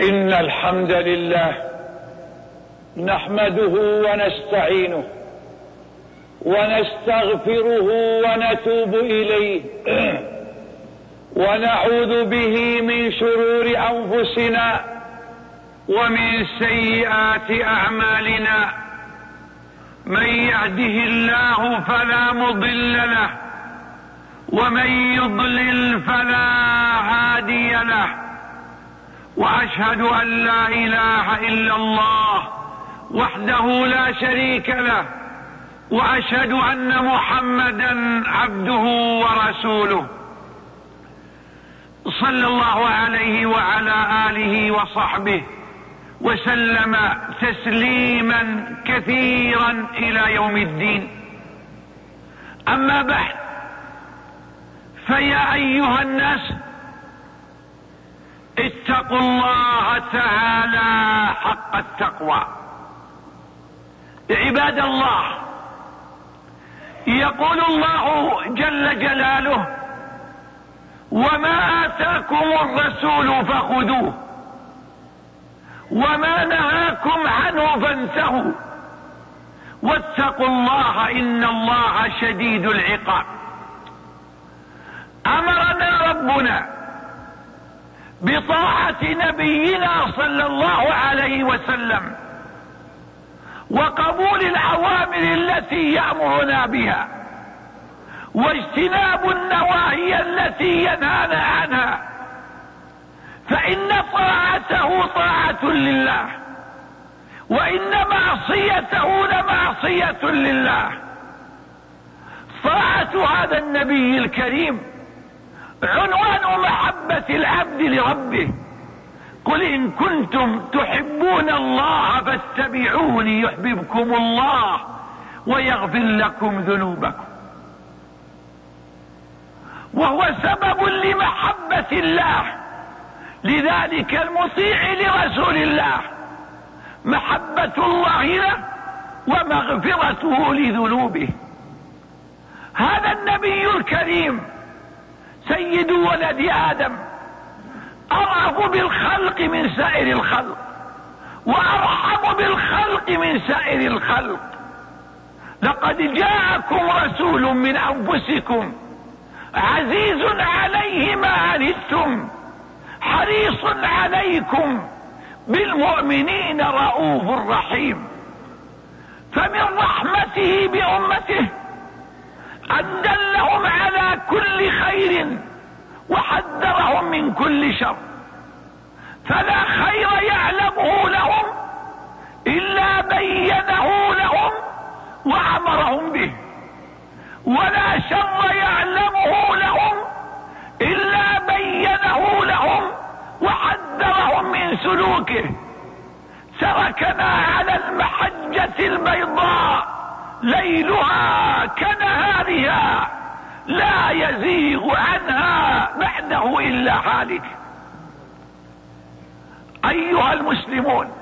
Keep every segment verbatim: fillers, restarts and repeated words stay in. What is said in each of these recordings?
إن الحمد لله نحمده ونستعينه ونستغفره ونتوب إليه ونعوذ به من شرور أنفسنا ومن سيئات أعمالنا. من يهده الله فلا مضل له ومن يضلل فلا هادي له، وأشهد أن لا إله إلا الله وحده لا شريك له، وأشهد أن محمدا عبده ورسوله صلى الله عليه وعلى آله وصحبه وسلم تسليما كثيرا إلى يوم الدين. أما بعد، فيا أيها الناس اتقوا الله تعالى حق التقوى. عباد الله، يقول الله جل جلاله: وما آتاكم الرسول فخذوه وما نهاكم عنه فانتهوا واتقوا الله إن الله شديد العقاب. أمرنا ربنا بطاعة نبينا صلى الله عليه وسلم وقبول الأوامر التي يأمرنا بها واجتناب النواهي التي ينهانا عنها، فإن طاعته طاعة لله وإن معصيته لمعصية لله. طاعة هذا النبي الكريم عنوان محبة العبد لربه. قل إن كنتم تحبون الله فاتبعوني يحببكم الله ويغفر لكم ذنوبكم. وهو سبب لمحبة الله، لذلك المطيع لرسول الله محبة الله له ومغفرته لذنوبه. هذا النبي الكريم سيد ولد آدم، أرأف بالخلق من سائر الخلق وأرحم بالخلق من سائر الخلق. لقد جاءكم رسول من أنفسكم عزيز عليه ما عنتم حريص عليكم بالمؤمنين رؤوف رحيم. فمن رحمته بأمته أن دلهم على كل خير وحذرهم من كل شر، فلا خير يعلمه لهم إلا بينه لهم وأمرهم به، ولا شر يعلمه لهم إلا بينه لهم وحذرهم من سلوكه. تركنا على المحجة البيضاء ليلها كنهارها لا يزيغ عنها بعده إلا هالك. أيها المسلمون،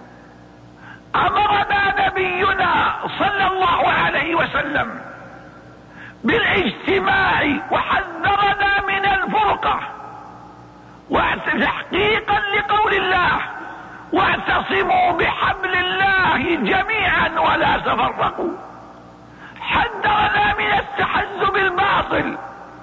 أمرنا نبينا صلى الله عليه وسلم بالاجتماع وحذرنا من الفرقة، وتحقيقا لقول الله: واعتصموا بحبل الله جميعا ولا تفرقوا. حذرنا من التحزب الباطل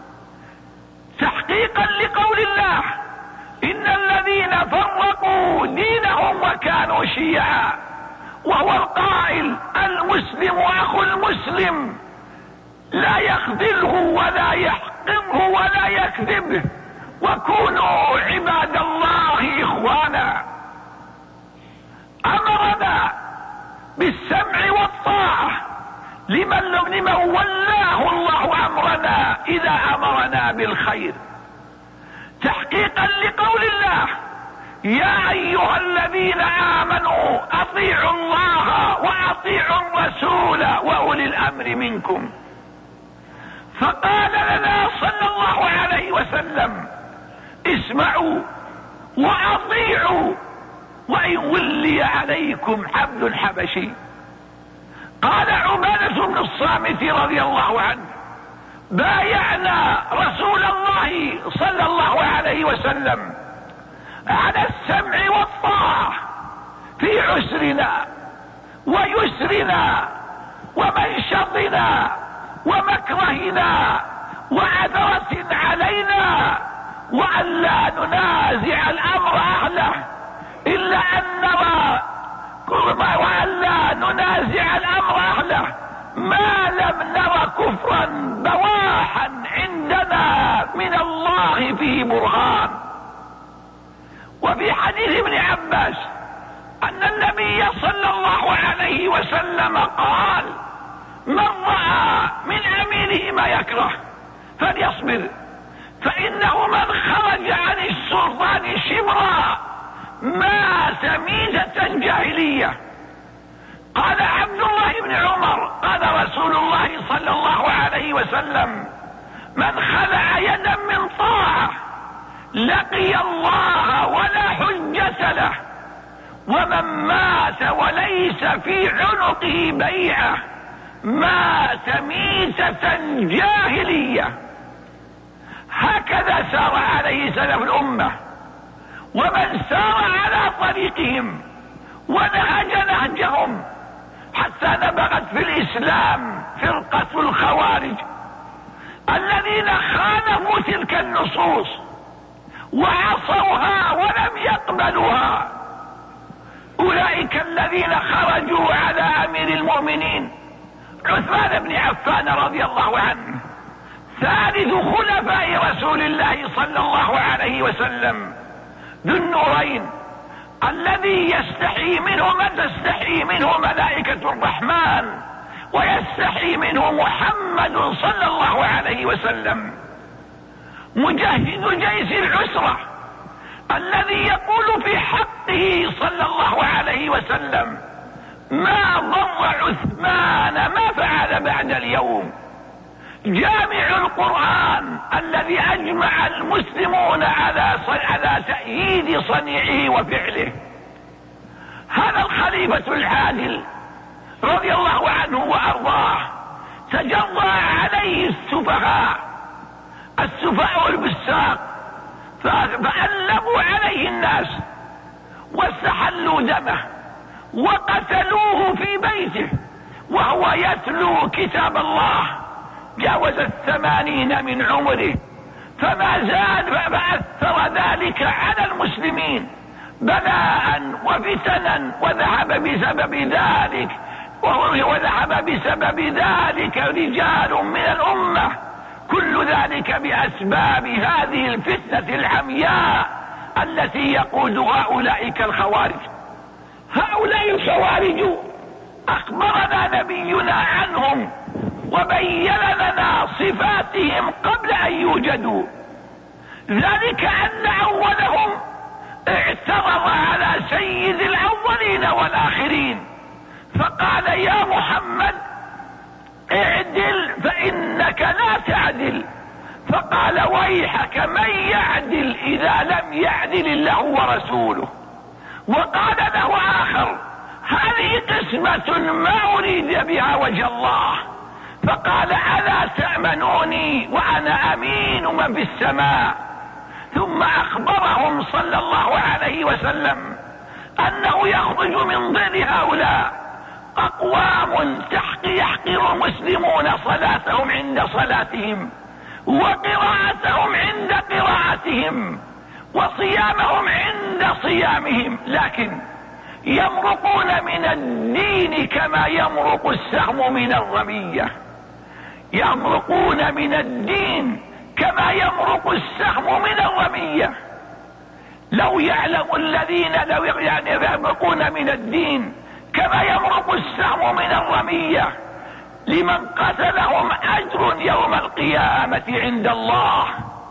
تحقيقا لقول الله: إن الذين فرقوا دينهم وكانوا شيعا. وهو القائل: المسلم أخو المسلم لا يخذله ولا يحقره ولا يكذبه، وكونوا عباد الله إخوانا. أمرنا بالسمع والطاعة لمن لمن ولاه الله أمرنا إذا أمرنا بالخير، تحقيقا لقول الله: يا أيها الذين آمنوا أطيعوا الله وأطيعوا الرسول وأولي الأمر منكم. فقال لنا صلى الله عليه وسلم: اسمعوا وأطيعوا وإن ولي عليكم عبد حبشي. قال عبادة بن الصامت رضي الله عنه: بايعنا رسول الله صلى الله عليه وسلم على السمع والطاعة عسرنا ويسرنا ومنشطنا ومكرهنا وعثرة علينا، وأن لا ننازع الأمر أهله إلا أن نرى وأن لا ننازع الأمر أهله ما لم نرى كفرا بواحا عندنا من الله فيه برهان. وفي حديث ابن عباس أن النبي صلى الله عليه وسلم قال: من رأى من أميره ما يكره فليصبر، فإنه من خرج عن السلطان شبرا مات ميتة جاهلية. قال عبد الله بن عمر: قال رسول الله صلى الله عليه وسلم: من خلع يدا من طاعة لقي الله ولا حجة له، ومن مات وليس في عنقه بيعة مات ميتة جاهلية. هكذا سار عليه سلف الأمة، ومن سار على طريقهم ونهج نهجهم حتى نبغت في الإسلام فرقة الخوارج الذين خالفوا تلك النصوص وعصوها ولم يقبلوها. أولئك الذين خرجوا على أمير المؤمنين عثمان بن عفان رضي الله عنه، ثالث خلفاء رسول الله صلى الله عليه وسلم، ذو النورين الذي يستحي منه من تستحي منه ملائكة الرحمن ويستحي منه محمد صلى الله عليه وسلم، مجاهد جيش العسرة الذي يقول في حقه صلى الله عليه وسلم: ما ضر عثمان ما فعل بعد اليوم. جامع القرآن الذي أجمع المسلمون على على تأييد صنيعه وفعله. هذا الخليفة العادل رضي الله عنه وأرضاه تجرى عليه السفهاء السفهاء البساق، فألبوا عليه الناس واستحلوا دمه وقتلوه في بيته وهو يتلو كتاب الله، جاوز الثمانين من عمره، فما زال فأثر ذلك على المسلمين بلاء وفتنا، وذهب بسبب ذلك وذهب بسبب ذلك رجال من الأمة، كل ذلك بأسباب هذه الفتنة العمياء التي يقودها أولئك الخوارج. هؤلاء الخوارج أخبرنا نبينا عنهم وبين لنا صفاتهم قبل أن يوجدوا، ذلك أن أولهم اعترض على سيد الأولين والآخرين فقال: يا محمد اعدل فإنك لا تعدل. فقال: ويحك من يعدل إذا لم يعدل الله ورسوله. وقال له آخر: هذه قسمة ما أريد بها وجه الله. فقال: ألا تأمنوني وأنا أمين من في السماء. ثم أخبرهم صلى الله عليه وسلم أنه يخرج من ضمن هؤلاء أقوام يحقر المسلمون صلاتهم عند صلاتهم وقراءتهم عند قراءتهم وصيامهم عند صيامهم، لكن يمرقون من الدين كما يمرق السهم من الرمية. يمرقون من الدين كما يمرق السهم من الرمية. لو يعلم الذين لو يعني يمرقون من الدين كما يمرق السهم من الرمية لمن قتلهم أجر يوم القيامة عند الله.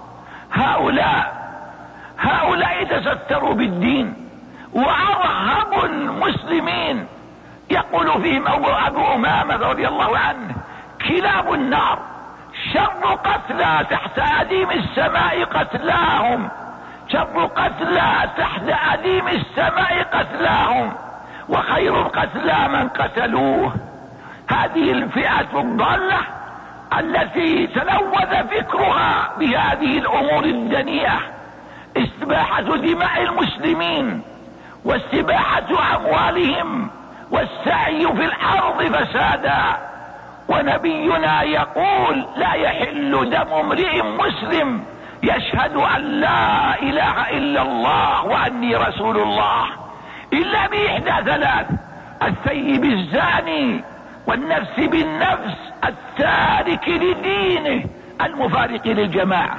هؤلاء هؤلاء تستروا بالدين وأرهبوا المسلمين. يقول فيهم أبو أمامة رضي الله عنه: كلاب النار شر قتلى تحت أديم السماء قتلاهم، شر قتلى تحت أديم السماء قتلاهم، وخير القتلى من قتلوه. هذه الفئة الضالة التي تلوث فكرها بهذه الأمور الدنيئة، استباحة دماء المسلمين واستباحة أموالهم والسعي في الأرض فسادا. ونبينا يقول: لا يحل دم امرئ مسلم يشهد أن لا إله إلا الله وأني رسول الله إلا بإحدى ثلاث: الثيب الزاني، والنفس بالنفس، التارك لدينه، المفارق للجماعة.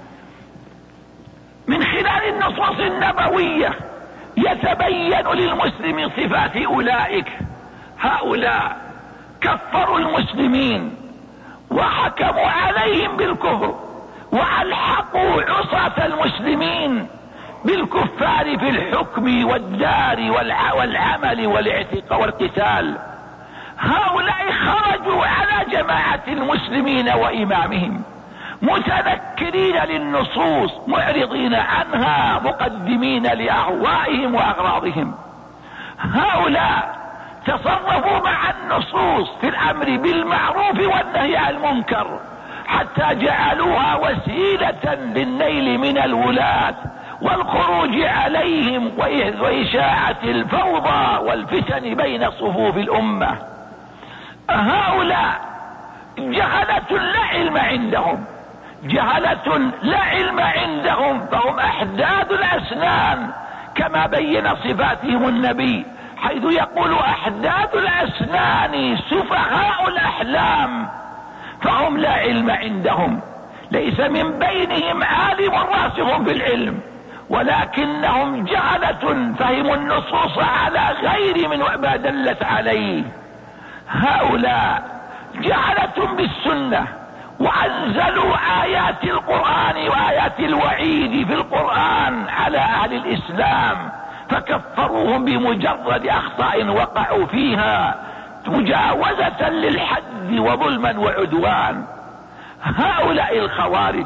من خلال النصوص النبوية يتبين للمسلم صفات أولئك. هؤلاء كفروا المسلمين وحكموا عليهم بالكفر، وألحقوا عصاة المسلمين بالكفار في الحكم والدار والعمل والاعتقاد والقتال. هؤلاء خرجوا على جماعة المسلمين وإمامهم متذكرين للنصوص، معرضين عنها، مقدمين لأهوائهم وأغراضهم. هؤلاء تصرفوا مع النصوص في الأمر بالمعروف والنهي عن المنكر، حتى جعلوها وسيلة للنيل من الولاة والخروج عليهم وإشاعة الفوضى والفتن بين صفوف الأمة. هؤلاء جهلة لا علم عندهم، جهلة لا علم عندهم، فهم أحداد الأسنان كما بين صفاتهم النبي، حيث يقول: أحداد الأسنان سفهاء الأحلام. فهم لا علم عندهم، ليس من بينهم عالم راسخ في العلم، ولكنهم جهلة فهموا النصوص على غير من ما دلت عليه. هؤلاء جهلة بالسنة، وأنزلوا آيات القرآن وآيات الوعيد في القرآن على أهل الإسلام، فكفروهم بمجرد أخطاء وقعوا فيها مجاوزة للحد وظلما وعدوان. هؤلاء الخوارج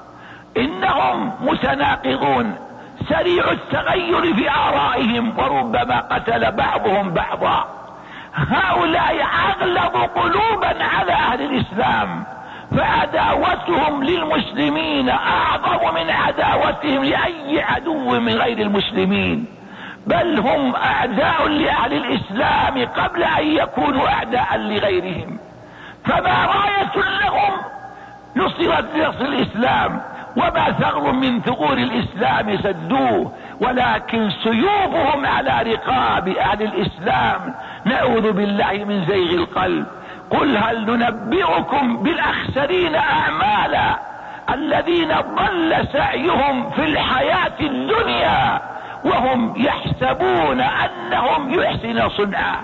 إنهم متناقضون، سريع التغير في آرائهم، وربما قتل بعضهم بعضا. هؤلاء أغلظ قلوبا على أهل الإسلام، فعداوتهم للمسلمين أعظم من عداوتهم لأي عدو من غير المسلمين، بل هم أعداء لأهل الإسلام قبل أن يكونوا أعداء لغيرهم. فما راية لهم نصرت نصر الإسلام، وما ثغر من ثغور الإسلام سدوه، ولكن سيوفهم على رقاب أهل الإسلام. نعوذ بالله من زيغ القلب. قل هل ننبئكم بالأخسرين أعمالا الذين ضل سعيهم في الحياة الدنيا وهم يحسبون أنهم يحسن صنعا.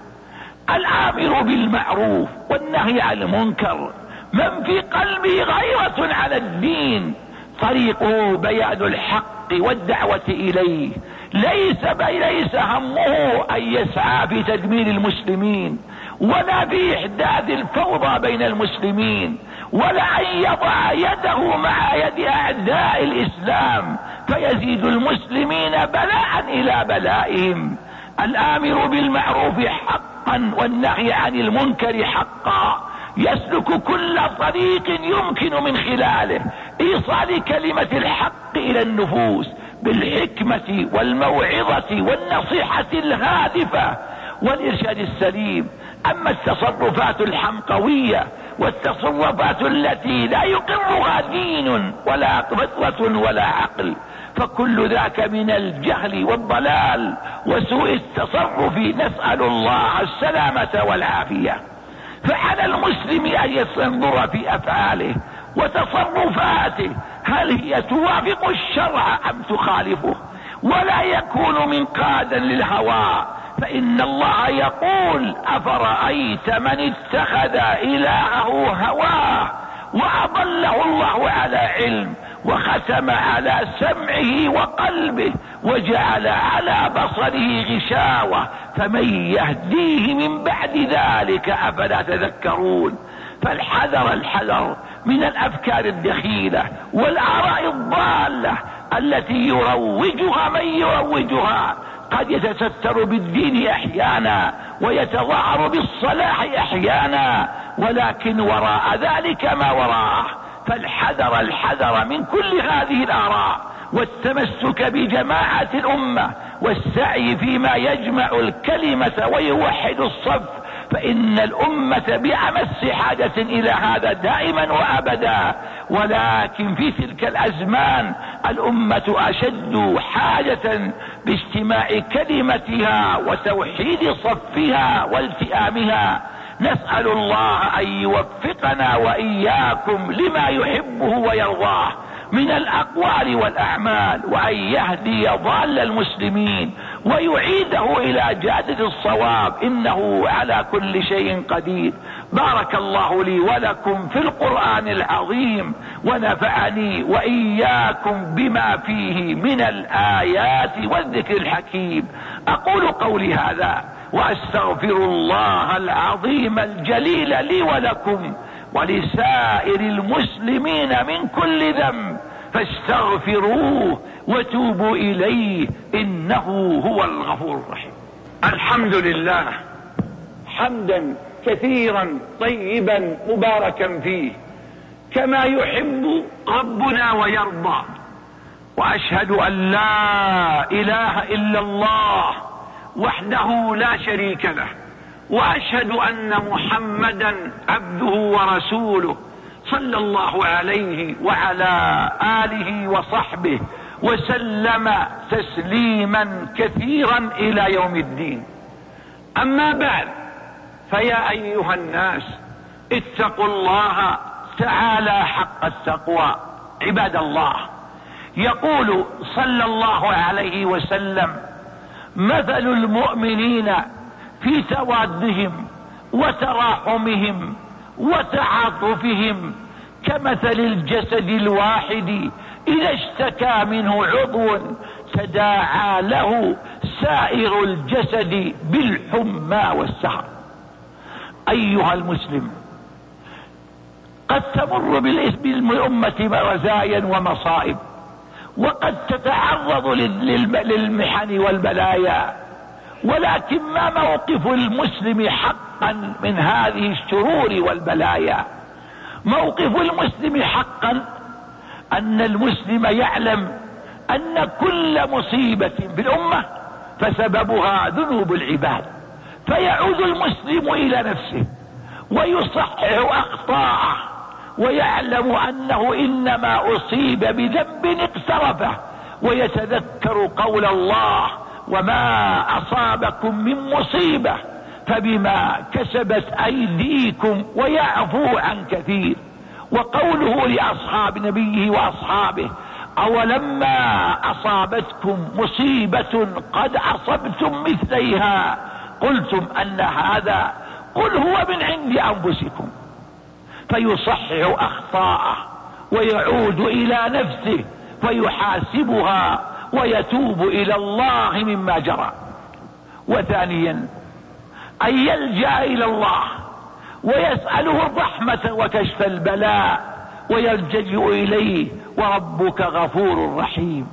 الآمر بالمعروف والنهي عن المنكر من في قلبه غيرة على الدين، طريقه بيان الحق والدعوة إليه، ليس ليس همه أن يسعى في تدمير المسلمين، ولا في إحداث الفوضى بين المسلمين، ولا أن يضع يده مع يد أعداء الإسلام فيزيد المسلمين بلاء إلى بلائهم. الآمر بالمعروف حقا والنهي عن المنكر حقا يسلك كل طريق يمكن من خلاله إيصال كلمة الحق إلى النفوس بالحكمة والموعظة والنصيحة الهادفة والإرشاد السليم. أما التصرفات الحمقوية والتصرفات التي لا يقرها دين ولا فطرة ولا عقل، فكل ذاك من الجهل والضلال وسوء التصرف، نسأل الله السلامة والعافية. فعلى المسلم أن ينظر في أفعاله وتصرفاته هل هي توافق الشرع أم تخالفه، ولا يكون منقادا للهوى. فإن الله يقول: أفرأيت من اتخذ إلهه هواه وأضله الله على علم وختم على سمعه وقلبه وجعل على بصره غشاوة فمن يهديه من بعد ذلك أفلا تذكرون. فالحذر الحذر من الأفكار الدخيلة والآراء الضالة التي يروجها من يروجها، قد يتستر بالدين أحيانا ويتظاهر بالصلاح أحيانا، ولكن وراء ذلك ما وراءه. فالحذر الحذر من كل هذه الآراء، والتمسك بجماعة الأمة والسعي فيما يجمع الكلمة ويوحد الصف، فإن الأمة بأمس حاجة إلى هذا دائما وأبدا. ولكن في تلك الأزمان الأمة أشد حاجة باجتماع كلمتها وتوحيد صفها والتئامها. نسأل الله أن يوفقنا وإياكم لما يحبه ويرضاه من الأقوال والأعمال، وأن يهدي ضال المسلمين ويعيده إلى جادة الصواب، إنه على كل شيء قدير. بارك الله لي ولكم في القرآن العظيم، ونفعني وإياكم بما فيه من الآيات والذكر الحكيم. أقول قولي هذا وأستغفر الله العظيم الجليل لي ولكم ولسائر المسلمين من كل ذنب، فاستغفروه وتوبوا إليه إنه هو الغفور الرحيم. الحمد لله حمدا كثيرا طيبا مباركا فيه كما يحب ربنا ويرضى، وأشهد أن لا إله إلا الله وحده لا شريك له، وأشهد أن محمدا عبده ورسوله صلى الله عليه وعلى آله وصحبه وسلم تسليما كثيرا إلى يوم الدين. أما بعد، فيا أيها الناس اتقوا الله تعالى حق التقوى. عباد الله، يقول صلى الله عليه وسلم: مثل المؤمنين في توادهم وتراحمهم وتعاطفهم كمثل الجسد الواحد إذا اشتكى منه عضو تداعى له سائر الجسد بالحمى والسهر. أيها المسلم، قد تمر بالأمة رزايا ومصائب، وقد تتعرض للمحن والبلايا، ولكن ما موقف المسلم حقا من هذه الشرور والبلايا؟ موقف المسلم حقا أن المسلم يعلم أن كل مصيبة في الأمة فسببها ذنوب العباد، فيعود المسلم إلى نفسه ويصحح أخطاءه، ويعلم أنه إنما أصيب بذنب اقترفه، ويتذكر قول الله: وما أصابكم من مصيبة فبما كسبت أيديكم ويعفو عن كثير. وقوله لأصحاب نبيه وأصحابه: أولما أصابتكم مصيبة قد أصبتم مثليها قلتم أن هذا، قل هو من عند أنفسكم. فيصحح أخطاءه ويعود إلى نفسه فيحاسبها ويتوب إلى الله مما جرى. وثانيا، أن يلجأ إلى الله ويسأله الرحمة وكشف البلاء ويلجأ إليه، وربك غفور رحيم.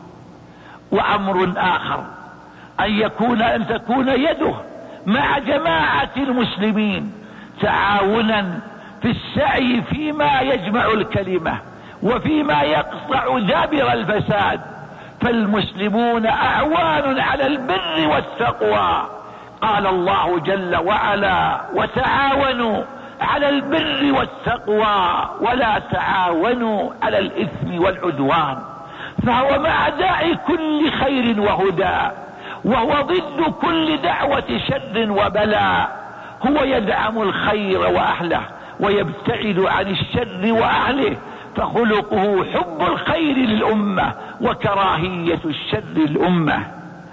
وأمر آخر، أن يكون أن تكون يده مع جماعة المسلمين تعاونا في السعي فيما يجمع الكلمة وفيما يقطع دابر الفساد، فالمسلمون أعوان على البر والتقوى. قال الله جل وعلا: وتعاونوا على البر والتقوى ولا تعاونوا على الإثم والعدوان. فهو مع داعي كل خير وهدى، وهو ضد كل دعوة شر وبلاء. هو يدعم الخير وأهله ويبتعد عن الشر وأهله، فخلقه حب الخير للأمة وكراهية الشر للأمة.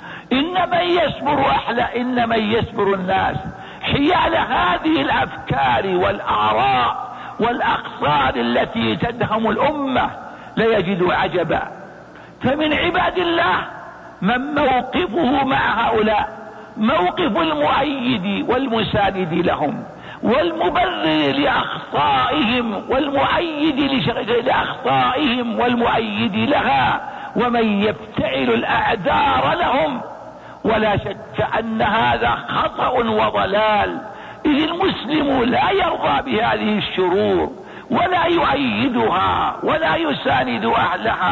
إن من يصبر أحلى إن من يصبر الناس حيال هذه الأفكار والآراء والأقصار التي تدهم الأمة ليجد عجبا. فمن عباد الله من موقفه مع هؤلاء موقف المؤيد والمساند لهم والمبرر لأخطائهم والمؤيد لأخطائهم والمؤيد لها، ومن يفتعل الأعذار لهم. ولا شك أن هذا خطأ وضلال، إذ المسلم لا يرضى بهذه الشرور ولا يؤيدها ولا يساند أهلها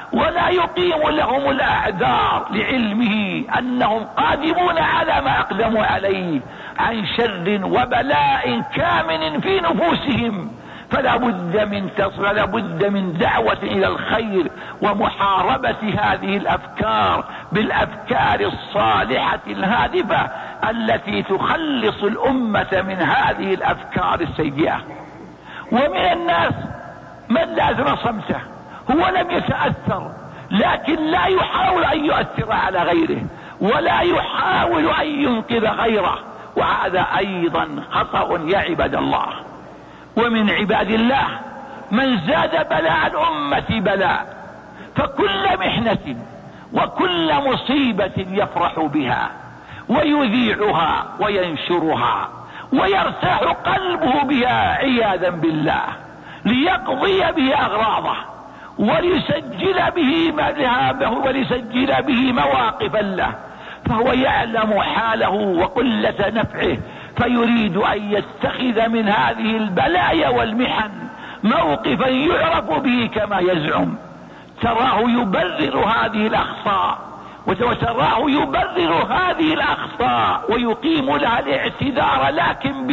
ولا يقيم لهم الأعذار لعلمه أنهم قادمون على ما أقدموا عليه عن شر وبلاء كامن في نفوسهم. فلا بد من تصل لا بد من دعوة إلى الخير ومحاربة هذه الأفكار بالأفكار الصالحة الهادفة التي تخلص الأمة من هذه الأفكار السيئة. ومن الناس من لازم صمته، هو لم يتأثر لكن لا يحاول أن يؤثر على غيره ولا يحاول أن ينقذ غيره، وهذا أيضا خطأ يا عباد الله. ومن عباد الله من زاد بلاء الأمة بلاء، فكل محنة وكل مصيبة يفرح بها ويذيعها وينشرها ويرتاح قلبه بها عياذا بالله، ليقضي به أغراضه وليسجل به مذهبه وليسجل به مواقفا له، فهو يعلم حاله وقلة نفعه، فيريد أن يتخذ من هذه البلايا والمحن موقفا يعرف به كما يزعم. تراه يبرر هذه الأخطاء وتراه يبرر هذه الأخطاء ويقيم لها الاعتذار، لكن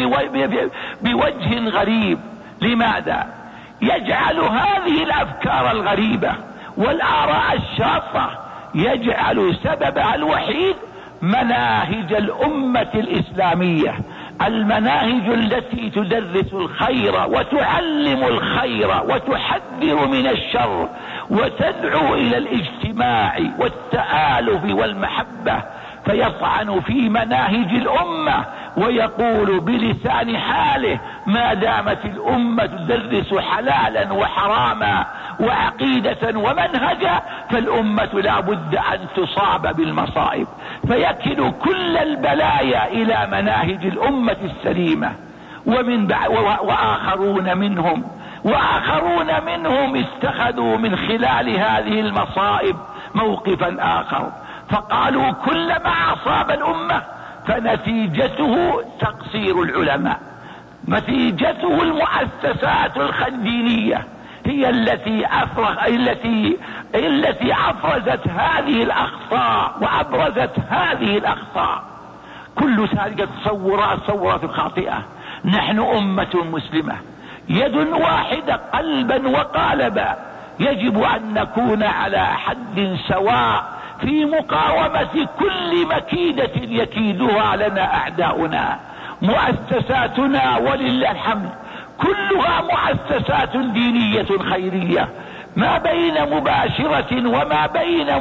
بوجه غريب. لماذا؟ يجعل هذه الأفكار الغريبة والآراء الشاطة يجعل سببها الوحيد مناهج الأمة الإسلامية، المناهج التي تدرس الخير وتعلم الخير وتحذر من الشر وتدعو إلى الاجتماع والتآلف والمحبة، فيطعن في مناهج الأمة ويقول بلسان حاله ما دامت الأمة تدرس حلالا وحراما وعقيدة ومنهجا فالأمة لا بد أن تصاب بالمصائب، فيكل كل البلايا إلى مناهج الأمة السليمة. ومن وآخرون منهم وآخرون منهم اتخذوا من خلال هذه المصائب موقفا آخر، فقالوا كلما أصاب الأمة فنتيجته تقصير العلماء، نتيجته المؤسسات الدينية هي التي أفرغ التي التي أفرزت هذه الأخطاء وأبرزت هذه الأخطاء. كل ذلك تصورات تصورات خاطئة. نحن أمة مسلمة يد واحدة قلبا وقالبا، يجب أن نكون على حد سواء في مقاومة كل مكيدة يكيدها لنا أعداؤنا. مؤسساتنا ولله الحمد كلها مؤسسات دينية خيرية، ما بين مباشرة وما بين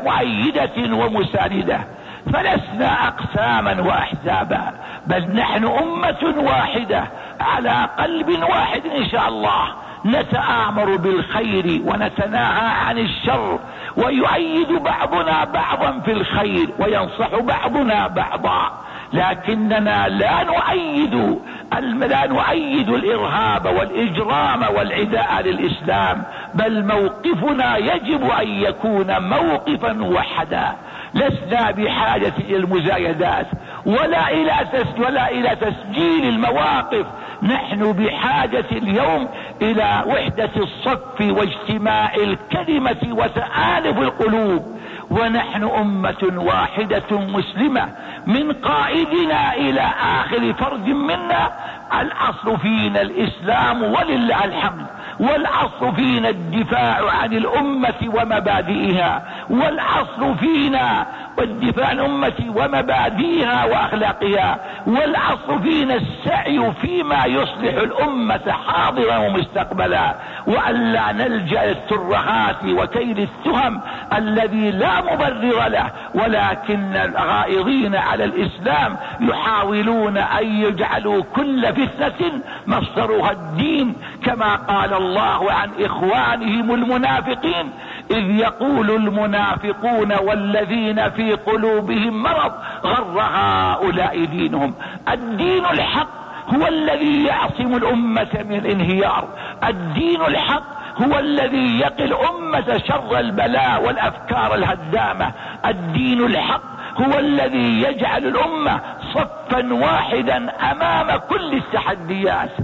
مؤيدة ومساندة، فلسنا أقساما وأحزابا، بل نحن أمة واحدة على قلب واحد إن شاء الله، نتآمر بالخير ونتناهى عن الشر، ويؤيد بعضنا بعضا في الخير وينصح بعضنا بعضا، لكننا لا نؤيد لا نؤيد الإرهاب والإجرام والعداء للإسلام، بل موقفنا يجب أن يكون موقفا وحدا. لسنا بحاجة إلى المزايدات ولا إلى ولا إلى تسجيل المواقف، نحن بحاجة اليوم إلى وحدة الصف واجتماع الكلمة وتآلف القلوب، ونحن أمة واحدة مسلمة من قائدنا إلى آخر فرد منا. الأصل فينا الإسلام ولله الحمد، والأصل فينا الدفاع عن الأمة ومبادئها، والأصل فينا والدفاع عن الأمة ومبادئها وأخلاقها، والأصل فينا السعي فيما يصلح الأمة حاضرا ومستقبلا، وألا نلجأ الترهات وكيل التهم الذي لا مبرر له، ولكن الغائضين على الإسلام يحاولون أن يجعلوا كل فتنة مصدرها الدين، كما قال الله عن إخوانهم المنافقين إذ يقول المنافقون والذين في قلوبهم مرض غر هؤلاء دينهم. الدين الحق هو الذي يعصم الأمة من الانهيار، الدين الحق هو الذي يقي الأمة شر البلاء والأفكار الهدامة، الدين الحق هو الذي يجعل الأمة صفا واحدا أمام كل التحديات.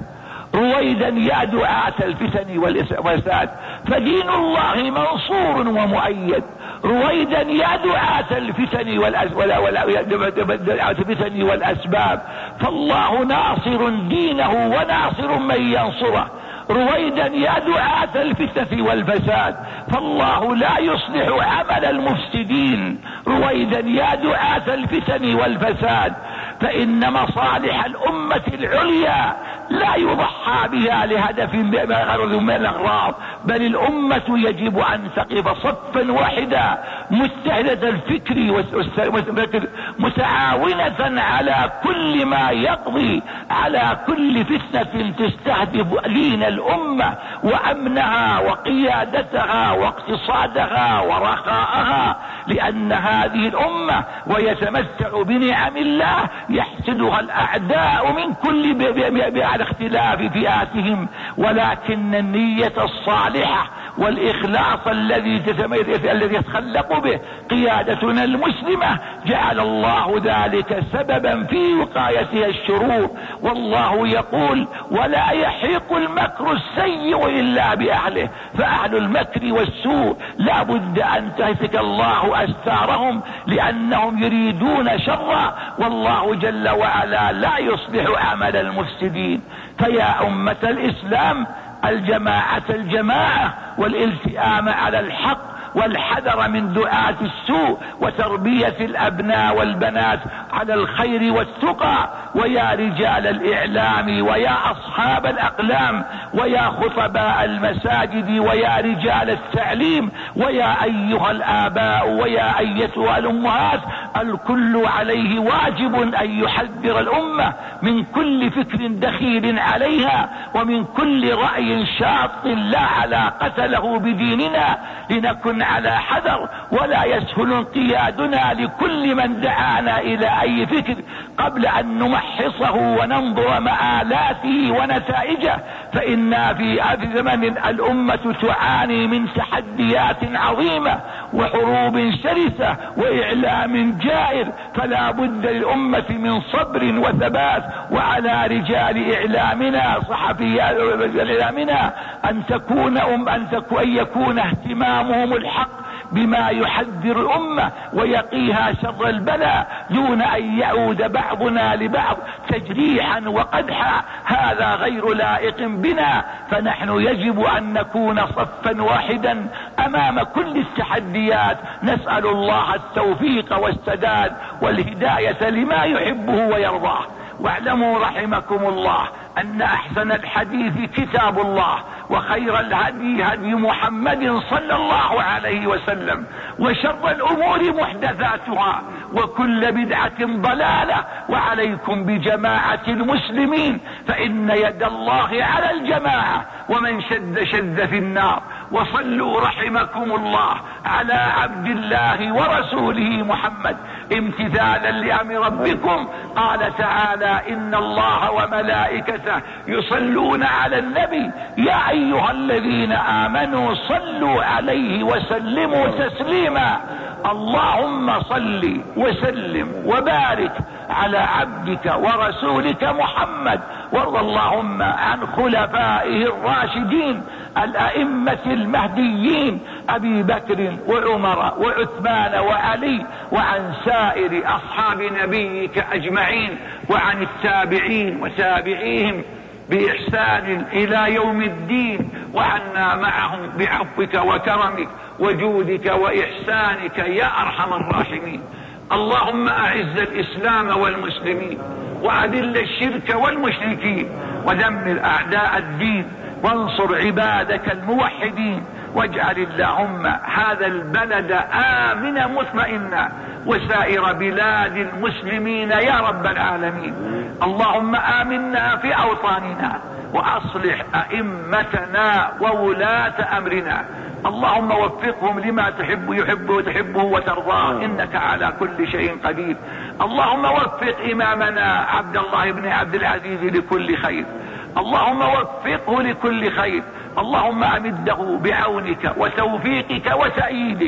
رويدا يا دعاة الفتن والفساد، فدين الله منصور ومؤيد. رويدا يا دعاة الفتن والفتن والأسباب، فالله ناصر دينه وناصر من ينصره. رويدا يا دعاة الفتنة والفساد، فالله لا يصلح عمل المفسدين. رويدا يا دعاة الفتن والفساد، فإن مصالح الأمة العليا لا يضحى بها لهدف غرض من الأغراض، بل الأمة يجب أن تقف صفا واحدا متحدة الفكر متعاونة على كل ما يقضي على كل فتنة تستهدف دين الأمة وأمنها وقيادتها واقتصادها ورخاءها، لأن هذه الأمة ويتمتع بنعم الله يحسدها الأعداء من كل على اختلاف فئاتهم، ولكن النية الصالحة والإخلاص الذي الذي يتخلق به قيادتنا المسلمة جعل الله ذلك سببا في وقايتها الشرور. والله يقول: ولا يحيق المكر السيء إلا بأهله، فأهل المكر والسوء لا بد أن تهتك الله أستارهم لأنهم يريدون شرا، والله جل وعلا لا يصلح عمل المفسدين. فيا أمة الإسلام، الجماعة الجماعة والالتئام على الحق والحذر من دعاة السوء وتربية الأبناء والبنات على الخير والتقى. ويا رجال الإعلام ويا أصحاب الأقلام ويا خطباء المساجد ويا رجال التعليم ويا أيها الآباء ويا أيتها الأمهات، الكل عليه واجب أن يحذر الأمة من كل فكر دخيل عليها ومن كل رأي شاط لا علاقة له بديننا، لنكن على حذر ولا يسهل انقيادنا لكل من دعانا إلى أي فكر قبل أن نمحصه وننظر مآلاته ونتائجه. فإنا في زمن الأمة تعاني من تحديات عظيمة وحروب شرسة وإعلام جائر، فلا بد للأمة من صبر وثبات، وعلى رجال إعلامنا صحفيات إعلامنا أن تكون أم أن تكون يكون اهتمامهم الحق بما يحذر الأمة ويقيها شر البلاء، دون أن يعود بعضنا لبعض تجريحا وقدحا. هذا غير لائق بنا، فنحن يجب أن نكون صفا واحدا أمام كل التحديات. نسأل الله التوفيق والسداد والهداية لما يحبه ويرضاه. واعلموا رحمكم الله أن أحسن الحديث كتاب الله، وخير الهدي هدي محمد صلى الله عليه وسلم، وشر الأمور محدثاتها، وكل بدعة ضلالة. وعليكم بجماعة المسلمين، فإن يد الله على الجماعة، ومن شد شد في النار. وصلوا رحمكم الله على عبد الله ورسوله محمد امتثالا لأمر ربكم. قال تعالى: إن الله وملائكته يصلون على النبي يا أيها الذين آمنوا صلوا عليه وسلموا تسليما. اللهم صل وسلم وبارك على عبدك ورسولك محمد، وارض اللهم عن خلفائه الراشدين الأئمة المهديين أبي بكر وعمر وعثمان وعلي، وعن سائر أصحاب نبيك أجمعين، وعن التابعين وتابعيهم بإحسان إلى يوم الدين، وعنا معهم بعفوك وكرمك وجودك وإحسانك يا أرحم الراحمين. اللهم أعز الإسلام والمسلمين، وأذل الشرك والمشركين، ودمر أعداء الدين، وانصر عبادك الموحدين، واجعل اللهم هذا البلد آمنا مطمئنا، وسائر بلاد المسلمين يا رب العالمين. اللهم آمنا في أوطاننا، وأصلح أئمتنا وولاة أمرنا. اللهم وفقهم لما تحب يحب وتحبه وترضاه، إنك على كل شيء قدير. اللهم وفق إمامنا عبد الله بن عبد العزيز لكل خير، اللهم وفقه لكل خير. اللهم أمده بعونك وتوفيقك وتأييدك،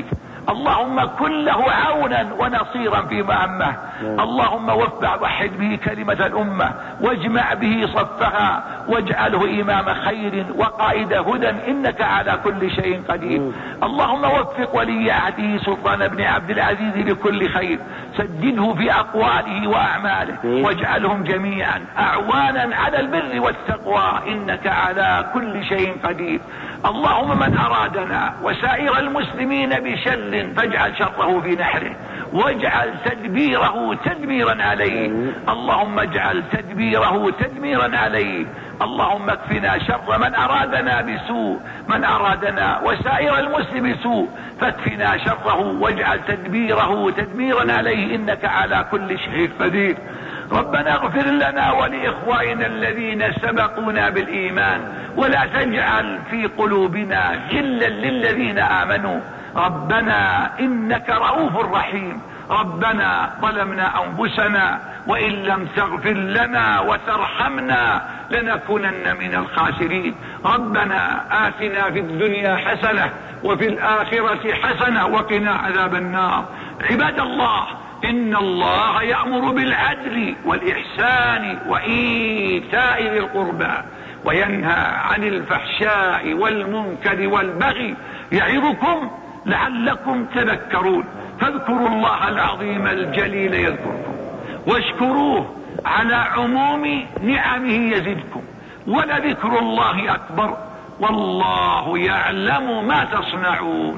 اللهم كن له عونا ونصيرا في مهمه. اللهم وفق وحد به كلمة الأمة واجمع به صفها واجعله إمام خير وقائد هدى إنك على كل شيء قدير. اللهم وفق ولي عهده سلطان بن عبد العزيز لكل خير، سدده في أقواله وأعماله واجعلهم جميعا أعوانا على البر والتقوى إنك على كل شيء قدير. اللهم من أرادنا وسائر المسلمين بشر فاجعل شره في نحره واجعل تدبيره تدميرا عليه. اللهم اجعل تدبيره تدميرا عليه. اللهم اكفنا شر من أرادنا بسوء، من أرادنا وسائر المسلم بسوء فاكفنا شره واجعل تدبيره تدميرا عليه إنك على كل شيء قدير. ربنا اغفر لنا ولإخواننا الذين سبقونا بالإيمان ولا تجعل في قلوبنا غلا للذين آمنوا ربنا إنك رؤوف رحيم. ربنا ظلمنا أنفسنا وإن لم تغفر لنا وترحمنا لنكونن من الخاسرين. ربنا آتنا في الدنيا حسنة وفي الآخرة حسنة وقنا عذاب النار. عباد الله، إن الله يأمر بالعدل والإحسان وإيتاء ذي القربى وينهى عن الفحشاء والمنكر والبغي يعظكم لعلكم تذكرون. فاذكروا الله العظيم الجليل يذكركم واشكروه على عموم نعمه يزدكم ولذكر الله أكبر والله يعلم ما تصنعون.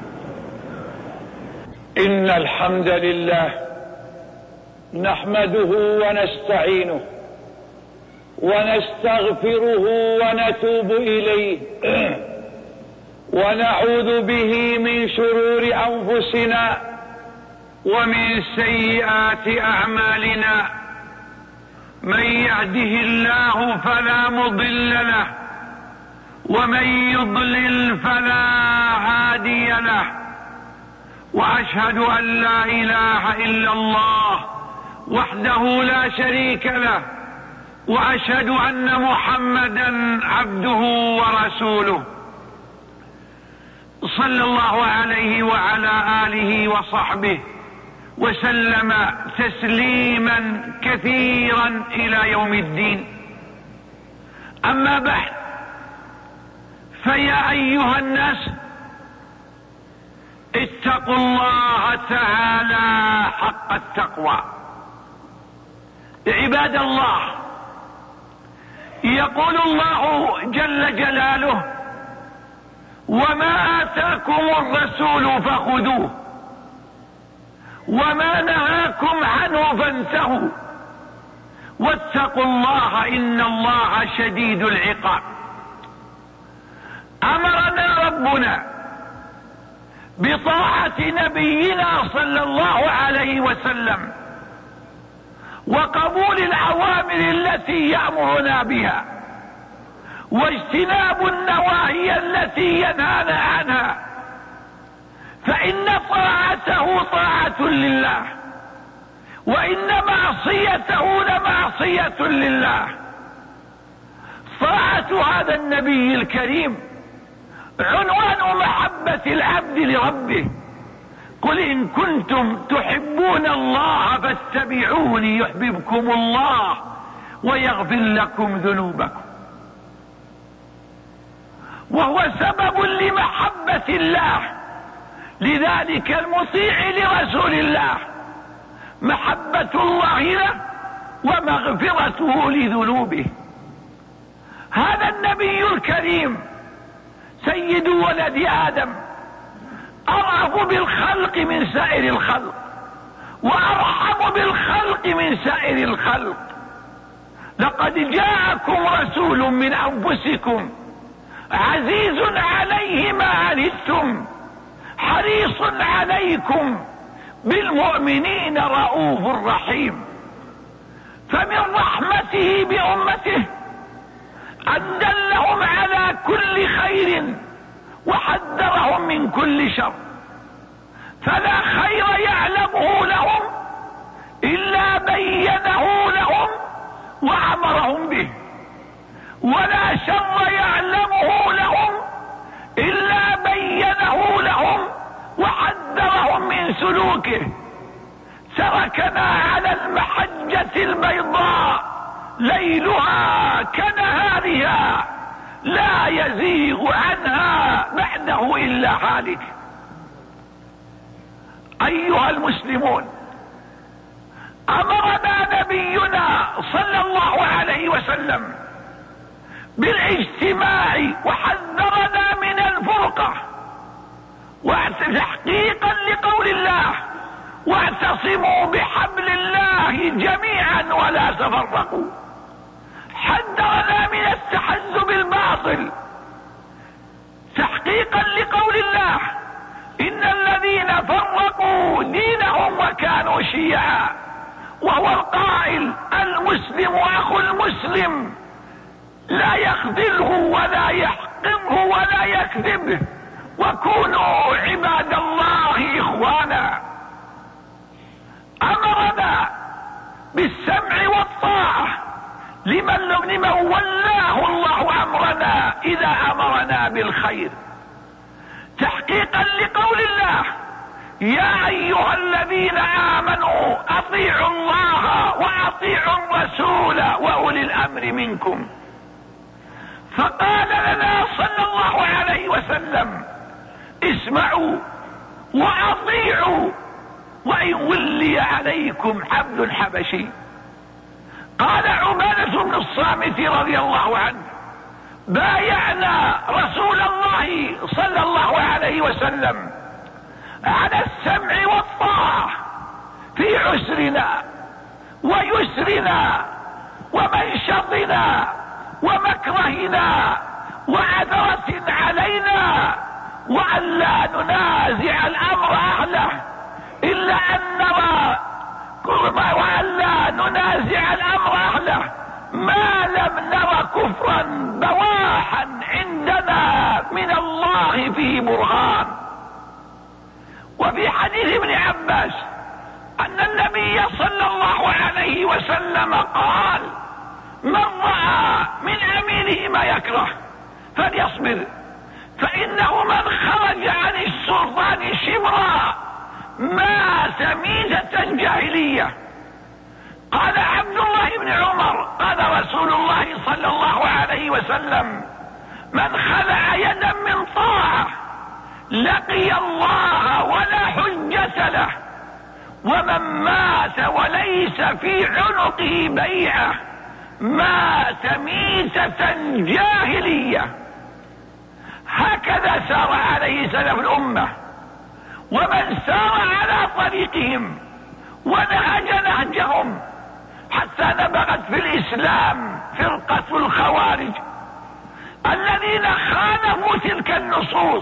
إن الحمد لله نحمده ونستعينه ونستغفره ونتوب إليه ونعوذ به من شرور أنفسنا ومن سيئات أعمالنا. من يهده الله فلا مضل له ومن يضلل فلا هادي له. وأشهد أن لا إله إلا الله وحده لا شريك له وأشهد أن محمدا عبده ورسوله صلى الله عليه وعلى آله وصحبه وسلم تسليما كثيرا إلى يوم الدين. أما بعد، فيا أيها الناس اتقوا الله تعالى حق التقوى. عباد الله، يقول الله جل جلاله: وما آتاكم الرسول فخذوه وما نهاكم عنه فانتهوا واتقوا الله إن الله شديد العقاب. أمرنا ربنا بطاعة نبينا صلى الله عليه وسلم وقبول الأوامر التي يأمرنا بها واجتناب النواهي التي ينهانا عنها، فإن طاعته طاعة لله وإن معصيته لمعصية لله. طاعة هذا النبي الكريم عنوان محبة العبد لربه. قل إن كنتم تحبون الله فاتبعوني يحببكم الله ويغفر لكم ذنوبكم. وهو سبب لمحبة الله، لذلك المطيع لرسول الله محبة الله له ومغفرته لذنوبه. هذا النبي الكريم سيد ولد آدم، أرأف بالخلق من سائر الخلق وأرحم بالخلق من سائر الخلق. لقد جاءكم رسول من أنفسكم عزيز عليه ما عنتم حريص عليكم بالمؤمنين رؤوف رحيم. فمن رحمته بأمته أن دلهم على كل خير وحذرهم من كل شر، فلا خير يعلمه لهم إلا بينه لهم وأمرهم به، ولا شر يعلمه لهم إلا بينه لهم وحذرهم سلوكه تركنا على المحجة البيضاء ليلها كنهارها لا يزيغ عنها بعده إلا هالك. أيها المسلمون، أمرنا نبينا صلى الله عليه وسلم بالاجتماع وحذرنا من الفرقة وتحقيقا لقول الله: واعتصموا بحبل الله جميعا ولا تفرقوا. حذرنا من التحزب الباطل تحقيقا لقول الله: إن الذين فرقوا دينهم وكانوا شيعا. وهو القائل: المسلم أخو المسلم لا يخذله ولا يحقره ولا يكذبه، وكونوا عباد الله إخوانا. أمرنا بالسمع والطاعة لمن لمن ولاه الله أمرنا إذا أمرنا بالخير، تحقيقا لقول الله: يا أيها الذين آمنوا أطيعوا الله وأطيعوا الرسول وأولي الأمر منكم. فقال لنا صلى الله عليه وسلم: اسمعوا وأطيعوا وإن ولي عليكم عبد حبشي. قال عبادة بن الصامت رضي الله عنه: بايعنا رسول الله صلى الله عليه وسلم على السمع والطاعة في عسرنا ويسرنا ومنشطنا ومكرهنا وعثرة علينا، وأن لا ننازع الأمر أهله إلا أن نرى وأن لا ننازع الأمر أهله ما لم نرى كفرا بواحا عندنا من الله فيه برهان. وفي حديث ابن عباس أن النبي صلى الله عليه وسلم قال: من رأى من أميره ما يكره فليصبر، فإنه من خرج عن السلطان شبرا مات ميتة جاهلية. قال عبد الله بن عمر: قال رسول الله صلى الله عليه وسلم: من خلع يدا من طاعة لقي الله ولا حجة له، ومن مات وليس في عنقه بيعة مات ميتة جاهلية. هكذا سار عليه سلف الأمة، ومن سار على طريقهم ونهج نهجهم حتى نبغت في الإسلام فرقة الخوارج الذين خالفوا تلك النصوص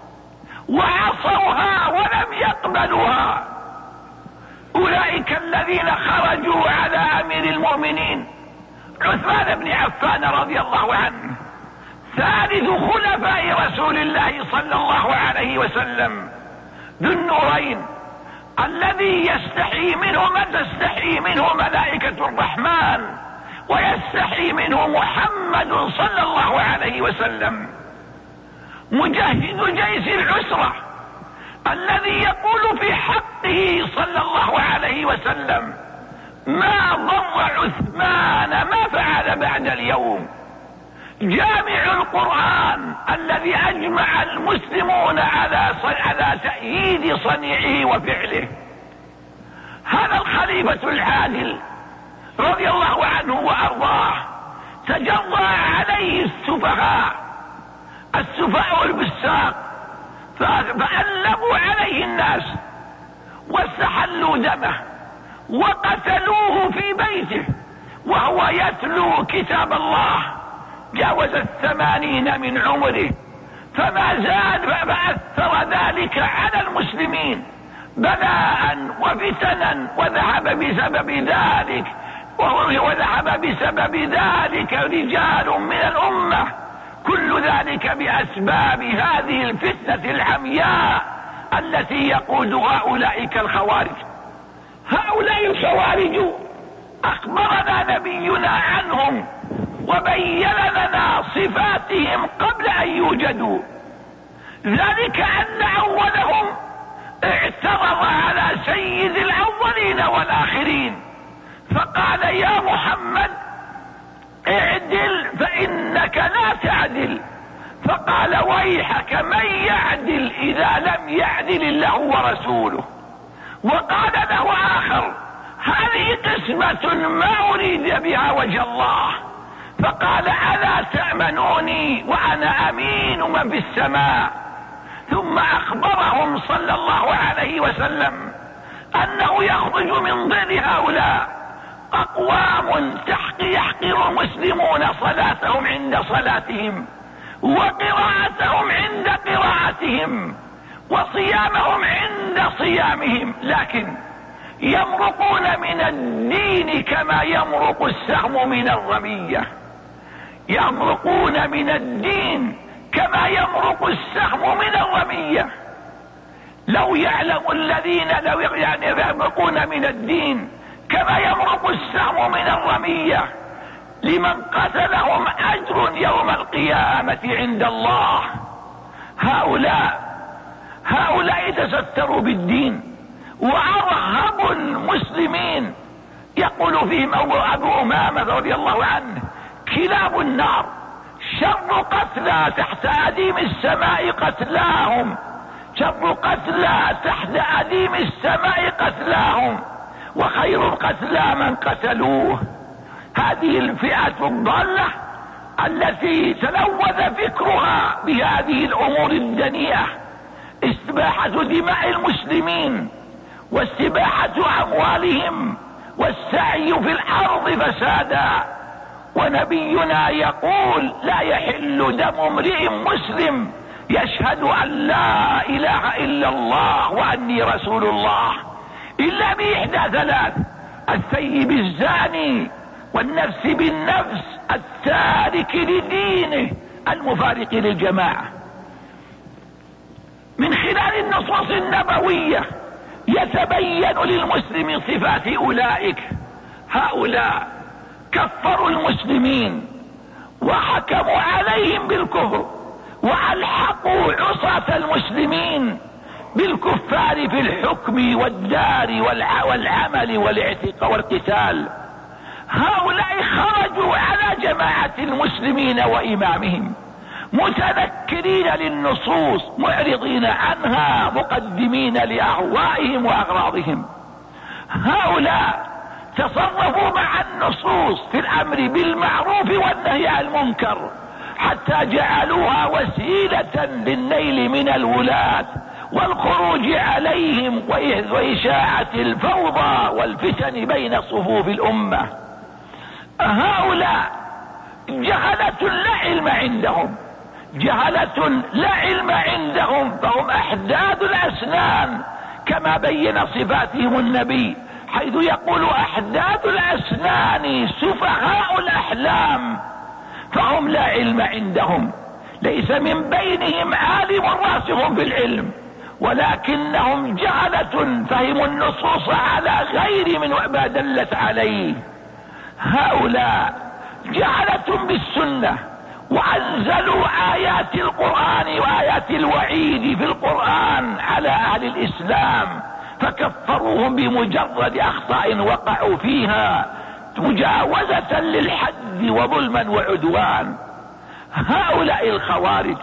وعصوها ولم يقبلوها. أولئك الذين خرجوا على أمير المؤمنين عثمان بن عفان رضي الله عنه، ثالث خلفاء رسول الله صلى الله عليه وسلم، ذو النورين الذي يستحي منه من تستحي منه ملائكة الرحمن ويستحي منه محمد صلى الله عليه وسلم، مجهز جيش العسرة الذي يقول في حقه صلى الله عليه وسلم: ما ضر عثمان ما فعل بعد اليوم. جامع القرآن الذي أجمع المسلمون على على تأييد صنيعه وفعله. هذا الخليفة العادل رضي الله عنه وأرضاه تجرى عليه السفهاء السفهاء والبساق فألموا عليه الناس واستحلوا دمه وقتلوه في بيته وهو يتلو كتاب الله، جاوز الثمانين من عمره، فما زاد فأثر ذلك على المسلمين بلاء وفتنا، وذهب بسبب ذلك وذهب بسبب ذلك رجال من الأمة، كل ذلك بأسباب هذه الفتنة العمياء التي يقودها أولئك الخوارج. هؤلاء الخوارج أخبرنا نبينا عنهم وبين لنا صفاتهم قبل أن يوجدوا، ذلك أن أولهم اعترض على سيد الاولين والاخرين فقال يا محمد اعدل فانك لا تعدل. فقال ويحك من يعدل اذا لم يعدل الله ورسوله. وقال له اخر هذه قسمة ما اريد بها وجه الله. فقال الا تأمنوني وانا امين من في السماء. ثم اخبرهم صلى الله عليه وسلم انه يخرج من ضمن هؤلاء اقوام يحقر المسلمون صلاتهم عند صلاتهم وقراءتهم عند قراءتهم وصيامهم عند صيامهم، لكن يمرقون من الدين كما يمرق السهم من الرمية. يمرقون من الدين كما يمرق السهم من الرمية. لو يعلم الذين لو يعني يمرقون من الدين كما يمرق السهم من الرمية لمن قتلهم اجر يوم القيامة عند الله. هؤلاء هؤلاء تستروا بالدين وارهبوا المسلمين. يقول فيهم ابو امامة رضي الله عنه كلاب النار شر قتلى تحت اديم السماء قتلاهم. شر قتلى تحت اديم السماء قتلاهم وخير القتلى من قتلوه. هذه الفئة الضالة التي تلوث فكرها بهذه الامور الدنيئة، استباحة دماء المسلمين واستباحة اموالهم والسعي في الارض فسادا. ونبينا يقول لا يحل دم امرئ مسلم يشهد ان لا اله الا الله واني رسول الله الا باحدى ثلاث: الثيب الزاني والنفس بالنفس التارك لدينه المفارق للجماعة. من خلال النصوص النبوية يتبين للمسلم صفات اولئك. هؤلاء كفروا المسلمين وحكموا عليهم بالكفر والحقوا عصاة المسلمين بالكفار في الحكم والدار والعمل والاعتقاد والقتال. هؤلاء خرجوا على جماعة المسلمين وإمامهم متنكرين للنصوص معرضين عنها مقدمين لأهوائهم وأغراضهم. هؤلاء تصرفوا مع النصوص في الأمر بالمعروف والنهي عن المنكر حتى جعلوها وسيلة للنيل من الولاة والخروج عليهم وإشاعة الفوضى والفتن بين صفوف الأمة. هؤلاء جهلة لا علم عندهم، جهلة لا علم عندهم، فهم أحداث الأسنان كما بين صفاتهم النبي حيث يقول أحداث الأسنان سفهاء الأحلام. فهم لا علم عندهم، ليس من بينهم عالم راسخ في العلم، ولكنهم جهلة فهموا النصوص على غير من ما دلت عليه. هؤلاء جهلة بالسنة وأنزلوا آيات القرآن وآيات الوعيد في القرآن على أهل الإسلام فكفروهم بمجرد أخطاء وقعوا فيها مجاوزة للحد وظلما وعدوان. هؤلاء الخوارج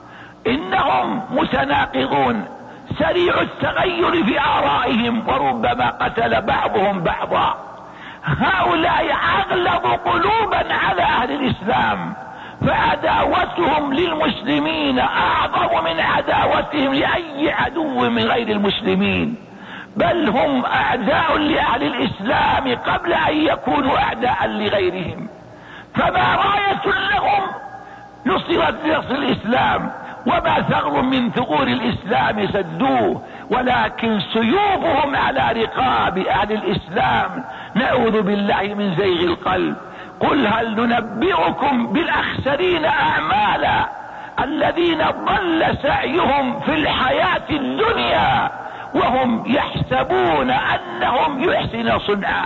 إنهم متناقضون سريع التغير في آرائهم وربما قتل بعضهم بعضا. هؤلاء أغلظ قلوبا على أهل الإسلام فعداوتهم للمسلمين أعظم من عداوتهم لأي عدو من غير المسلمين، بل هم أعداء لأهل الإسلام قبل أن يكونوا أعداء لغيرهم. فما راية لهم نصرت نصر الإسلام وما ثغر من ثغور الإسلام سدوه، ولكن سيوفهم على رقاب أهل الإسلام. نعوذ بالله من زيغ القلب. قل هل ننبئكم بالأخسرين أعمالا الذين ضل سعيهم في الحياة الدنيا وهم يحسبون أنهم يحسن صنعا.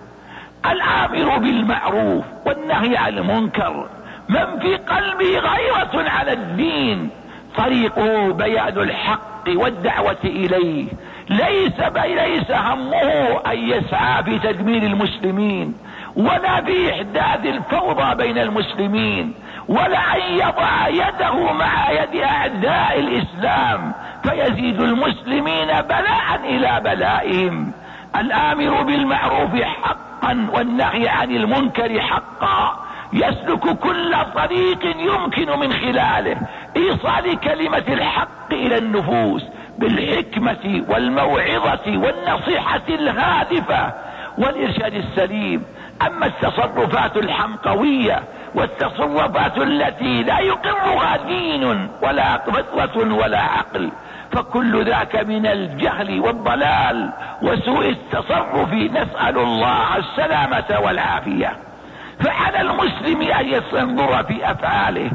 الآمر بالمعروف والنهي عن المنكر من في قلبه غيرة على الدين طريقه بيان الحق والدعوة إليه، ليس ليس همه أن يسعى في تدمير المسلمين ولا في إحداث الفوضى بين المسلمين، ولا أن يضع يده مع يد أعداء الإسلام فيزيد المسلمين بلاء إلى بلائهم. الآمر بالمعروف حقا والنهي عن المنكر حقا يسلك كل طريق يمكن من خلاله إيصال كلمة الحق إلى النفوس بالحكمة والموعظة والنصيحة الهادفة والإرشاد السليم. أما التصرفات الحمقوية والتصرفات التي لا يقرها دين ولا فطرة ولا عقل فكل ذاك من الجهل والضلال وسوء التصرف، نسأل الله السلامة والعافية. فعلى المسلم أن ينظر في أفعاله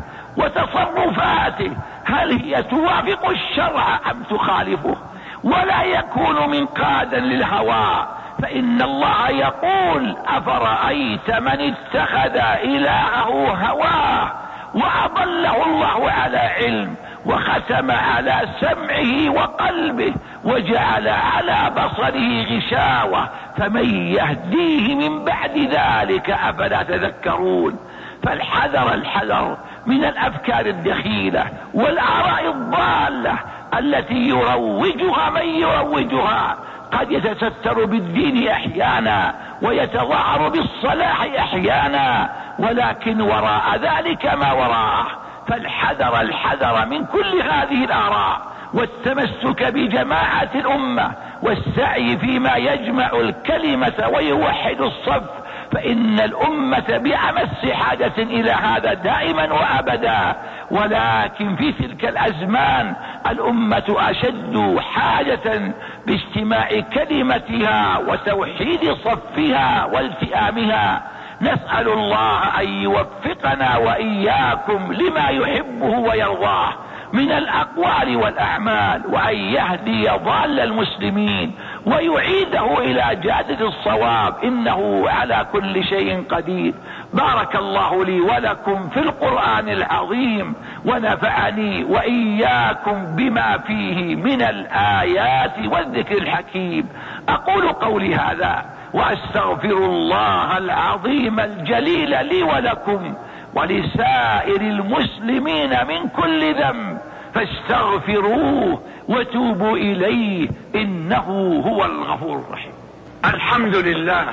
وتصرفاته هل هي توافق الشرع أم تخالفه، ولا يكون منقادا للهوى، فإن الله يقول: أفرأيت من اتخذ إلهه هواه وأضله الله على علم وختم على سمعه وقلبه وجعل على بصره غشاوة فمن يهديه من بعد ذلك أفلا تذكرون. فالحذر الحذر من الأفكار الدخيلة والآراء الضالة التي يروجها من يروجها، قد يتستر بالدين أحيانا ويتظاهر بالصلاح أحيانا، ولكن وراء ذلك ما وراءه. فالحذر الحذر من كل هذه الآراء والتمسك بجماعة الأمة والسعي فيما يجمع الكلمة ويوحد الصف، فإن الأمة بأمس حاجة إلى هذا دائما وأبدا. ولكن في تلك الأزمان الأمة أشد حاجة باجتماع كلمتها وتوحيد صفها والتئامها. نسأل الله أن يوفقنا وإياكم لما يحبه ويرضاه من الأقوال والأعمال، وأن يهدي ضال المسلمين ويعيده إلى جادة الصواب، إنه على كل شيء قدير. بارك الله لي ولكم في القرآن العظيم، ونفعني وإياكم بما فيه من الآيات والذكر الحكيم. أقول قولي هذا وأستغفر الله العظيم الجليل لي ولكم ولسائر المسلمين من كل ذنب، فاستغفروه وتوبوا إليه إنه هو الغفور الرحيم. الحمد لله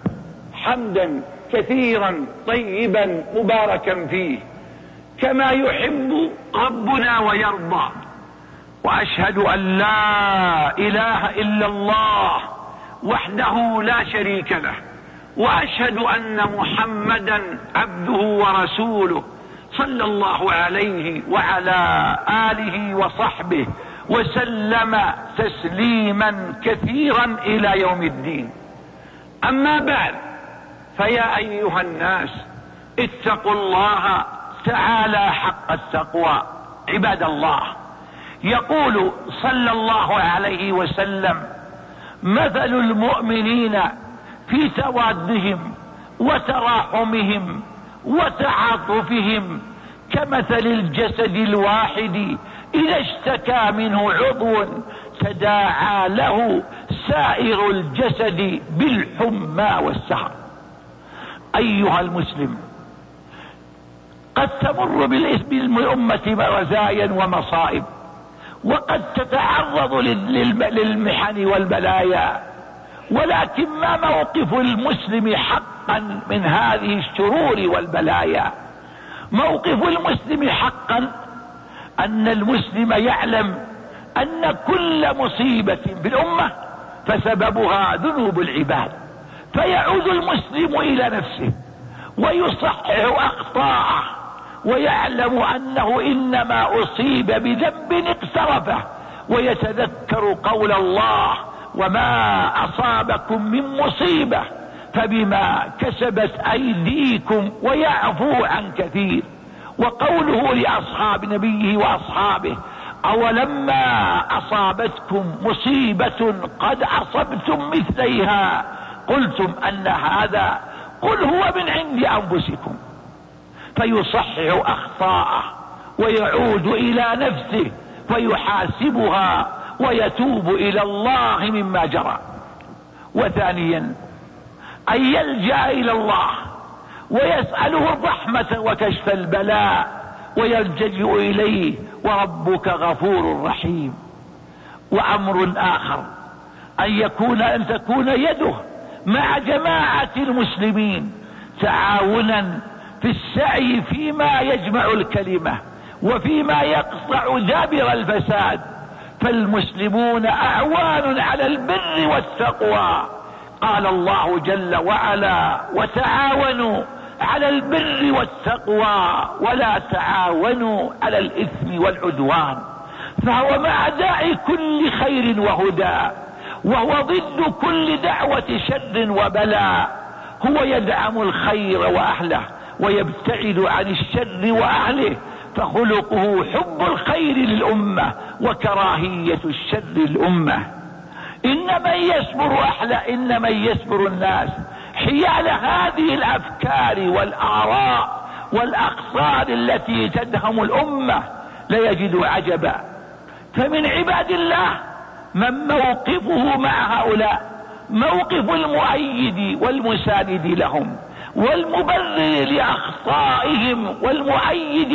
حمدا كثيرا طيبا مباركا فيه كما يحب ربنا ويرضى، وأشهد أن لا إله إلا الله وحده لا شريك له، وأشهد أن محمدا عبده ورسوله صلى الله عليه وعلى آله وصحبه وسلم تسليما كثيرا إلى يوم الدين. أما بعد، فيا أيها الناس اتقوا الله تعالى حق التقوى. عباد الله، يقول صلى الله عليه وسلم: مثل المؤمنين في توادهم وتراحمهم وتعاطفهم كمثل الجسد الواحد إذا اشتكى منه عضو تداعى له سائر الجسد بالحمى والسهر. أيها المسلم، قد تمر بالأمة رزايا ومصائب، وقد تتعرض للمحن والبلايا، ولكن ما موقف المسلم حقا من هذه الشرور والبلايا؟ موقف المسلم حقا أن المسلم يعلم أن كل مصيبة في الأمة فسببها ذنوب العباد، فيعود المسلم إلى نفسه ويصحح أخطاءه، ويعلم أنه إنما أصيب بذنب اقترفه، ويتذكر قول الله: وما أصابكم من مصيبة فبما كسبت أيديكم ويعفو عن كثير. وقوله لأصحاب نبيه وأصحابه: أولما أصابتكم مصيبة قد أصبتم مثليها قلتم أن هذا، قل هو من عند أنفسكم. فيصحح أخطاءه ويعود إلى نفسه ويحاسبها ويتوب إلى الله مما جرى. وثانيا أن يلجأ إلى الله ويسأله الرحمة وكشف البلاء ويلجأ إليه، وربك غفور رحيم. وأمر آخر أن يكون أن تكون يده مع جماعة المسلمين تعاونا في السعي فيما يجمع الكلمة وفيما يقطع دابر الفساد، فالمسلمون أعوان على البر والتقوى. قال الله جل وعلا: وتعاونوا على البر والتقوى ولا تعاونوا على الإثم والعدوان. فهو مع داعي كل خير وهدى، وهو ضد كل دعوة شر وبلاء. هو يدعم الخير وأهله ويبتعد عن الشر وأهله، فخلقه حب الخير للأمة وكراهية الشر للأمة. إن من يصبر أحلى إن من يصبر الناس حيال هذه الأفكار والآراء والأقصار التي تدهم الأمة ليجد عجبا. فمن عباد الله من موقفه مع هؤلاء موقف المؤيد والمساند لهم والمبرر لأخطائهم والمؤيد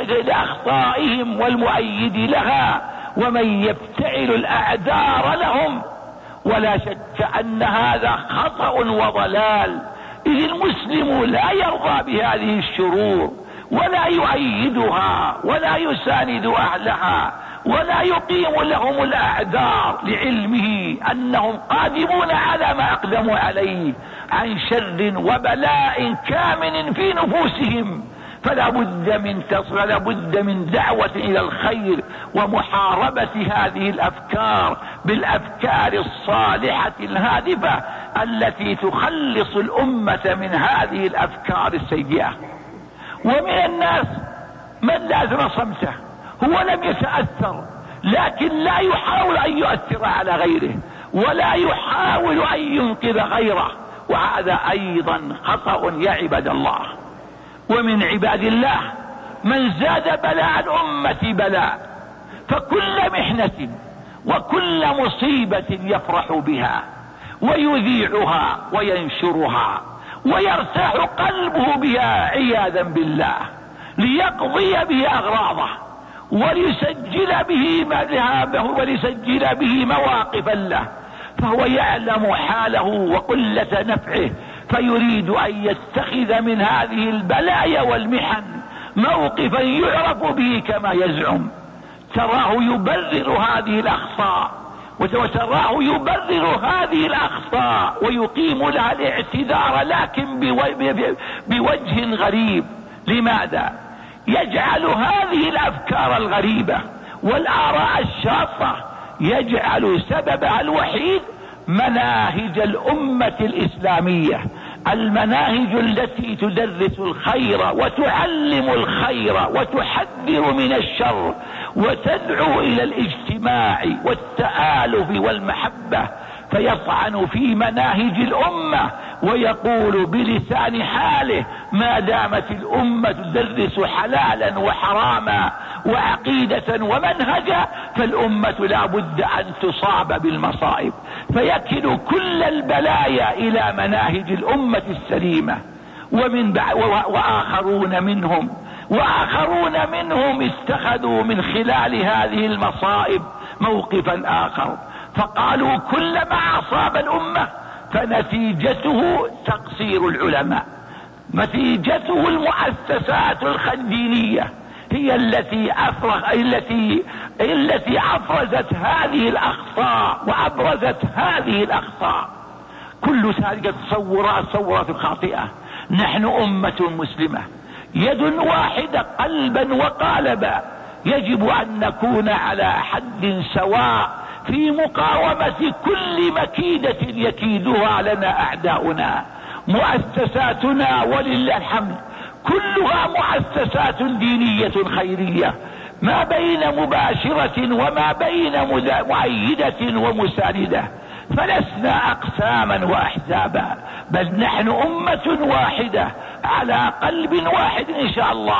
لأخطائهم والمؤيد لها، ومن يفتعل الأعذار لهم. ولا شك أن هذا خطأ وضلال، إذ المسلم لا يرضى بهذه الشرور ولا يؤيدها ولا يساند أهلها ولا يقيم لهم الأعذار، لعلمه أنهم قادمون على ما أقدموا عليه عن شر وبلاء كامن في نفوسهم. فلا بد من فلا بد من دعوة إلى الخير ومحاربة هذه الأفكار بالأفكار الصالحة الهادفة التي تخلص الأمة من هذه الأفكار السيئة. ومن الناس من لازم صمته، هو لم يتأثر لكن لا يحاول أن يؤثر على غيره ولا يحاول أن ينقذ غيره، وهذا أيضا خطأ يا عباد الله. ومن عباد الله من زاد بلاء الأمة بلاء، فكل محنة وكل مصيبة يفرح بها ويذيعها وينشرها ويرتاح قلبه بها عياذا بالله، ليقضي به أغراضه وليسجل به مذهبه وليسجل به مواقفا له، فهو يعلم حاله وقلة نفعه، فيريد أن يتخذ من هذه البلايا والمحن موقفا يعرف به كما يزعم. تراه يبرر هذه الأخطاء وتراه يبرر هذه الأخطاء ويقيم لها الاعتذار، لكن بوجه غريب. لماذا؟ يجعل هذه الأفكار الغريبة والآراء الشاطة يجعل سببها الوحيد مناهج الأمة الإسلامية، المناهج التي تدرس الخير وتعلم الخير وتحذر من الشر وتدعو إلى الاجتماع والتآلف والمحبة، فيطعن في مناهج الأمة ويقول بلسان حاله: ما دامت الأمة تدرس حلالا وحراما وعقيدة ومنهجا فالأمة لا بد أن تصاب بالمصائب، فيكل كل البلايا إلى مناهج الأمة السليمة. ومن وآخرون منهم وآخرون منهم اتخذوا من خلال هذه المصائب موقفا آخر، فقالوا كلما أصاب الأمة فنتيجته تقصير العلماء، نتيجته المؤسسات الدينية هي التي أفرغ التي التي أفرزت هذه الأخطاء وأبرزت هذه الأخطاء. كل هذه التصورات تصورات خاطئة. نحن أمة مسلمة يد واحدة قلبا وقالبا، يجب أن نكون على حد سواء في مقاومة كل مكيدة يكيدها لنا أعداؤنا. مؤسساتنا ولله الحمد كلها مؤسسات دينية خيرية، ما بين مباشرة وما بين مؤيدة ومساندة، فلسنا أقساما وأحزابا، بل نحن أمة واحدة على قلب واحد إن شاء الله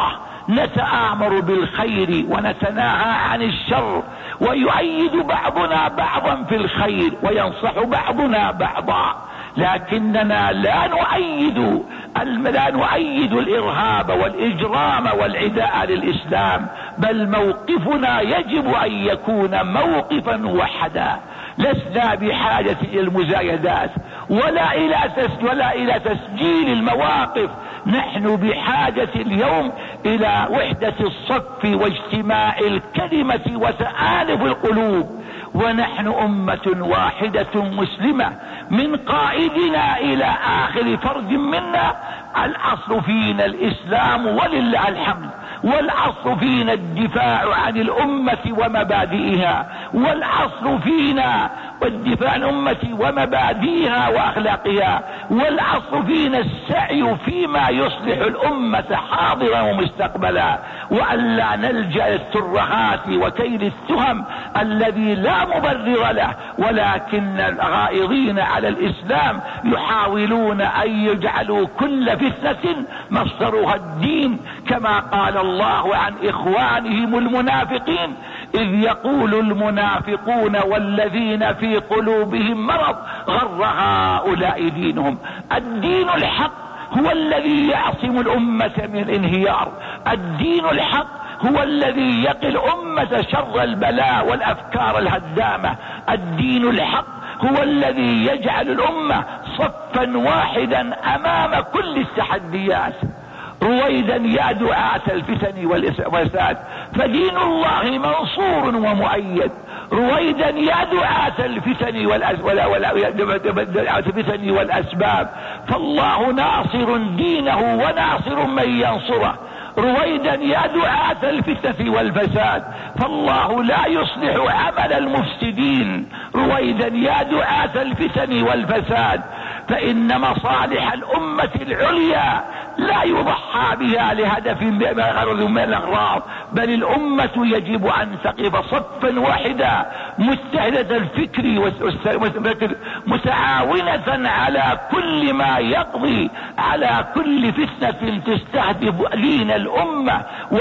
نتآمر بالخير ونتناهى عن الشر، ويؤيد بعضنا بعضا في الخير وينصح بعضنا بعضا، لكننا لا نؤيد لا نؤيد الإرهاب والإجرام والعداء للإسلام، بل موقفنا يجب أن يكون موقفا وحدا. لسنا بحاجة إلى المزايدات ولا إلى ولا إلى تسجيل المواقف، نحن بحاجة اليوم إلى وحدة الصف واجتماع الكلمة وتآلف القلوب، ونحن أمة واحدة مسلمة من قائدنا إلى آخر فرد منا. الأصل فينا الإسلام ولله الحمد، والأصل فينا الدفاع عن الأمة ومبادئها، والأصل فينا والدفاع عن الأمة ومبادئها وأخلاقها، والأصل فينا السعي فيما يصلح الأمة حاضرا ومستقبلا، وأن لا نلجأ للترهات وكيل التهم الذي لا مبرر له، ولكن الغائضين على الإسلام يحاولون أن يجعلوا كل فتنة مصدرها الدين، كما قال الله عن إخوانهم المنافقين: إذ يقول المنافقون والذين في قلوبهم مرض غر هؤلاء دينهم. الدين الحق هو الذي يعصم الأمة من الانهيار، الدين الحق هو الذي يقي الأمة شر البلاء والأفكار الهدامة، الدين الحق هو الذي يجعل الأمة صفا واحدا أمام كل التحديات. رويدا يا دعاة الفتن والفساد، فدين الله منصور ومؤيد. رويدا يا دعاة الفتن والفتن والأسباب، فالله ناصر دينه وناصر من ينصره. رويدا يا دعاة الفتنة والفساد، فالله لا يصلح عمل المفسدين. رويدا يا دعاة الفتن والفساد، فإن مصالح الأمة العليا لا يضحى بها لهدف غرض من الأغراض، بل الأمة يجب أن تقف صفا واحدا متحدة الفكر متعاونة على كل ما يقضي على كل فتنة تستهدف دين الأمة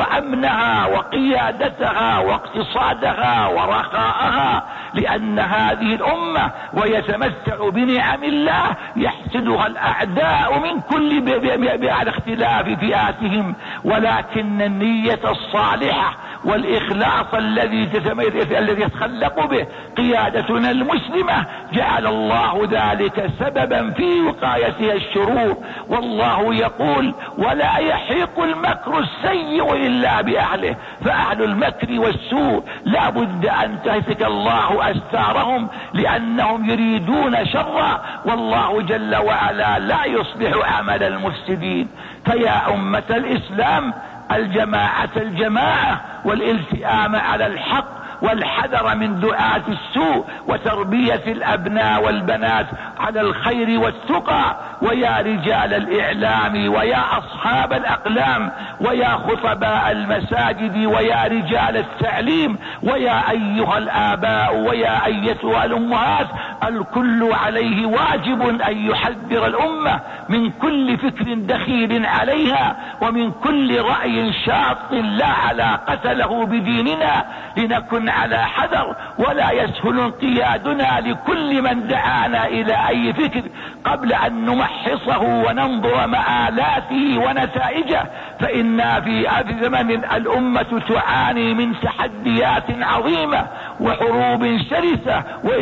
وأمنها وقيادتها واقتصادها ورخاءها، لأن هذه الأمة ويتمتع بنعم الله يحسدها الأعداء من كل على اختلاف فئاتهم، ولكن النية الصالحة والإخلاص الذي الذي يتخلق به قيادتنا المسلمة جعل الله ذلك سببا في وقايتها الشرور. والله يقول: ولا يحيق المكر السيء إلا بأهله، فأهل المكر والسوء لا بد أن تهتك الله أستارهم، لأنهم يريدون شرا، والله جل وعلا لا يصلح عمل المفسدين. فيا أمة الإسلام، الجماعة الجماعة والالتئام على الحق والحذر من دعاة السوء وتربية الأبناء والبنات على الخير والتقى. ويا رجال الإعلام ويا أصحاب الأقلام ويا خطباء المساجد ويا رجال التعليم ويا أيها الآباء ويا أيتها الأمهات، الكل عليه واجب أن يحذر الأمة من كل فكر دخيل عليها ومن كل رأي شاط لا علاقة له بديننا، لنكن على حذر ولا يسهل انقيادنا لكل من دعانا إلى أي فكر قبل أن نمحصه وننظر مآلاته ونتائجه. فإنا في زمن الأمة تعاني من تحديات عظيمة وحروب شرسة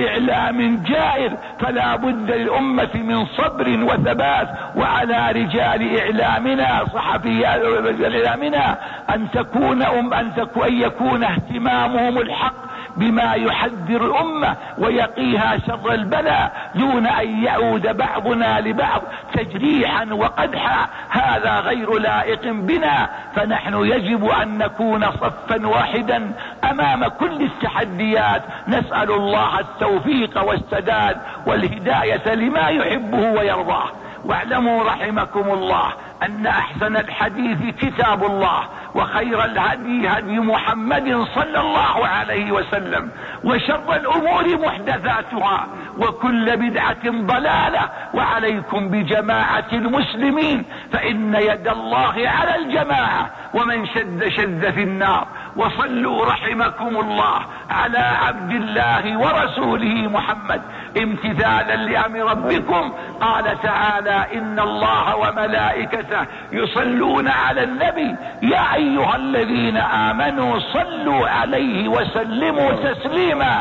وإعلام جائر، فلا بد للأمة من صبر وثبات، وعلى رجال إعلامنا صحفيات إعلامنا أن تكون أم أن تكون أن يكون اهتمامهم الحق بما يحذر الأمة ويقيها شر البلاء، دون أن يعود بعضنا لبعض تجريحا وقدحا. هذا غير لائق بنا، فنحن يجب أن نكون صفا واحدا أمام كل التحديات. نسأل الله التوفيق والسداد والهداية لما يحبه ويرضاه. واعلموا رحمكم الله أن أحسن الحديث كتاب الله، وخير الهدي هدي محمد صلى الله عليه وسلم، وشر الامور محدثاتها، وكل بدعة ضلالة. وعليكم بجماعة المسلمين، فإن يد الله على الجماعة، ومن شد شد في النار. وصلوا رحمكم الله على عبد الله ورسوله محمد، امتثالا لأمر ربكم. قال تعالى: إن الله وملائكته يصلون على النبي يا أيها الذين آمنوا صلوا عليه وسلموا تسليما.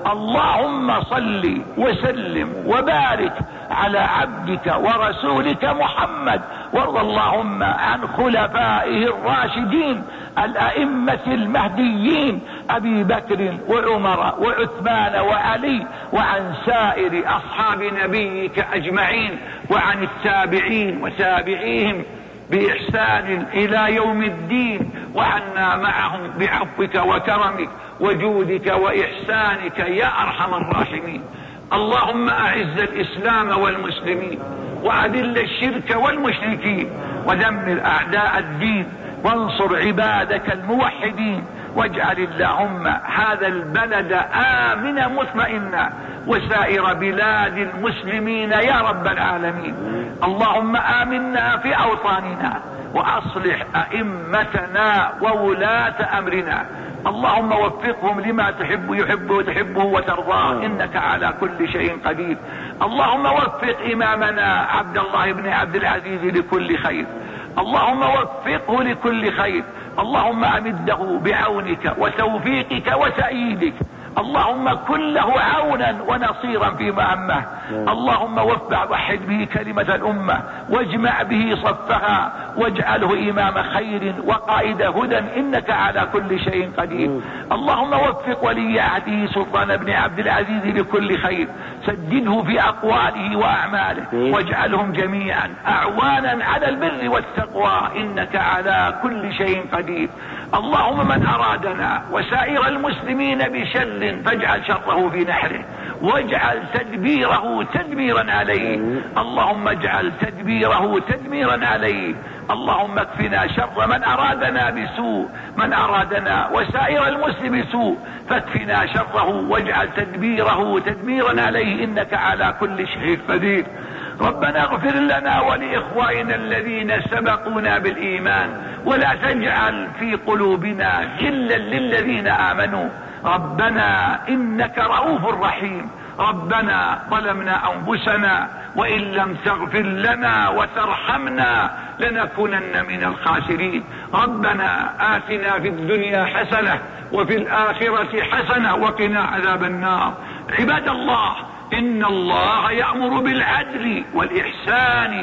اللهم صل وسلم وبارك على عبدك ورسولك محمد، وارض اللهم عن خلفائه الراشدين الأئمة المهديين أبي بكر وعمر وعثمان وعلي، وعن سائر أصحاب نبيك أجمعين، وعن التابعين وتابعيهم بإحسان إلى يوم الدين، وعنا معهم بعفوك وكرمك وجودك وإحسانك يا أرحم الراحمين. اللهم أعز الإسلام والمسلمين، وأذل الشرك والمشركين، ودمر أعداء الدين، وانصر عبادك الموحدين، واجعل اللهم هذا البلد آمنا مطمئنا، وسائر بلاد المسلمين يا رب العالمين. اللهم آمنا في أوطاننا، وأصلح أئمتنا وولاة أمرنا. اللهم وفقهم لما تحب يحب وتحبه وترضاه، إنك على كل شيء قدير. اللهم وفق إمامنا عبد الله بن عبد العزيز لكل خير، اللهم وفقه لكل خير. اللهم أمده بعونك وتوفيقك وتأييدك. اللهم كن له عونا ونصيرا في مهمه. اللهم وفق وحد به كلمة الأمة، واجمع به صفها، واجعله إمام خير وقائد هدى، إنك على كل شيء قدير. اللهم وفق ولي عهده سلطان بن عبد العزيز لكل خير، سدده في أقواله وأعماله، واجعلهم جميعا أعوانا على البر والتقوى، إنك على كل شيء قدير. اللهم من أرادنا وسائر المسلمين بشر فاجعل شره في نحره، واجعل تدبيره تدميرا عليه. اللهم اجعل تدبيره تدميرا عليه. اللهم اكفنا شر من أرادنا بسوء، من أرادنا وسائر المسلم سوء، فاكفنا شره واجعل تدبيره تدميرا عليه، إنك على كل شيء قدير. ربنا اغفر لنا ولإخواننا الذين سبقونا بالإيمان، ولا تجعل في قلوبنا غلا للذين آمنوا. ربنا إنك رؤوف رحيم. ربنا ظلمنا أنفسنا، وإن لم تغفر لنا وترحمنا لنكونن من الخاسرين. ربنا آتنا في الدنيا حسنة وفي الآخرة حسنة وقنا عذاب النار. عباد الله، إن الله يأمر بالعدل والإحسان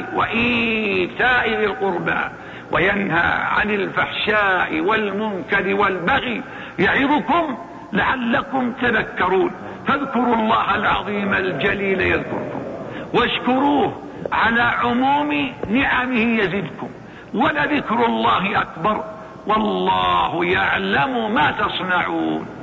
وإيتاء ذي القربى، وينهى عن الفحشاء والمنكر والبغي، يعظكم لعلكم تذكرون. فاذكروا الله العظيم الجليل يذكركم، واشكروه على عموم نعمه يزدكم، ولذكر الله أكبر، والله يعلم ما تصنعون.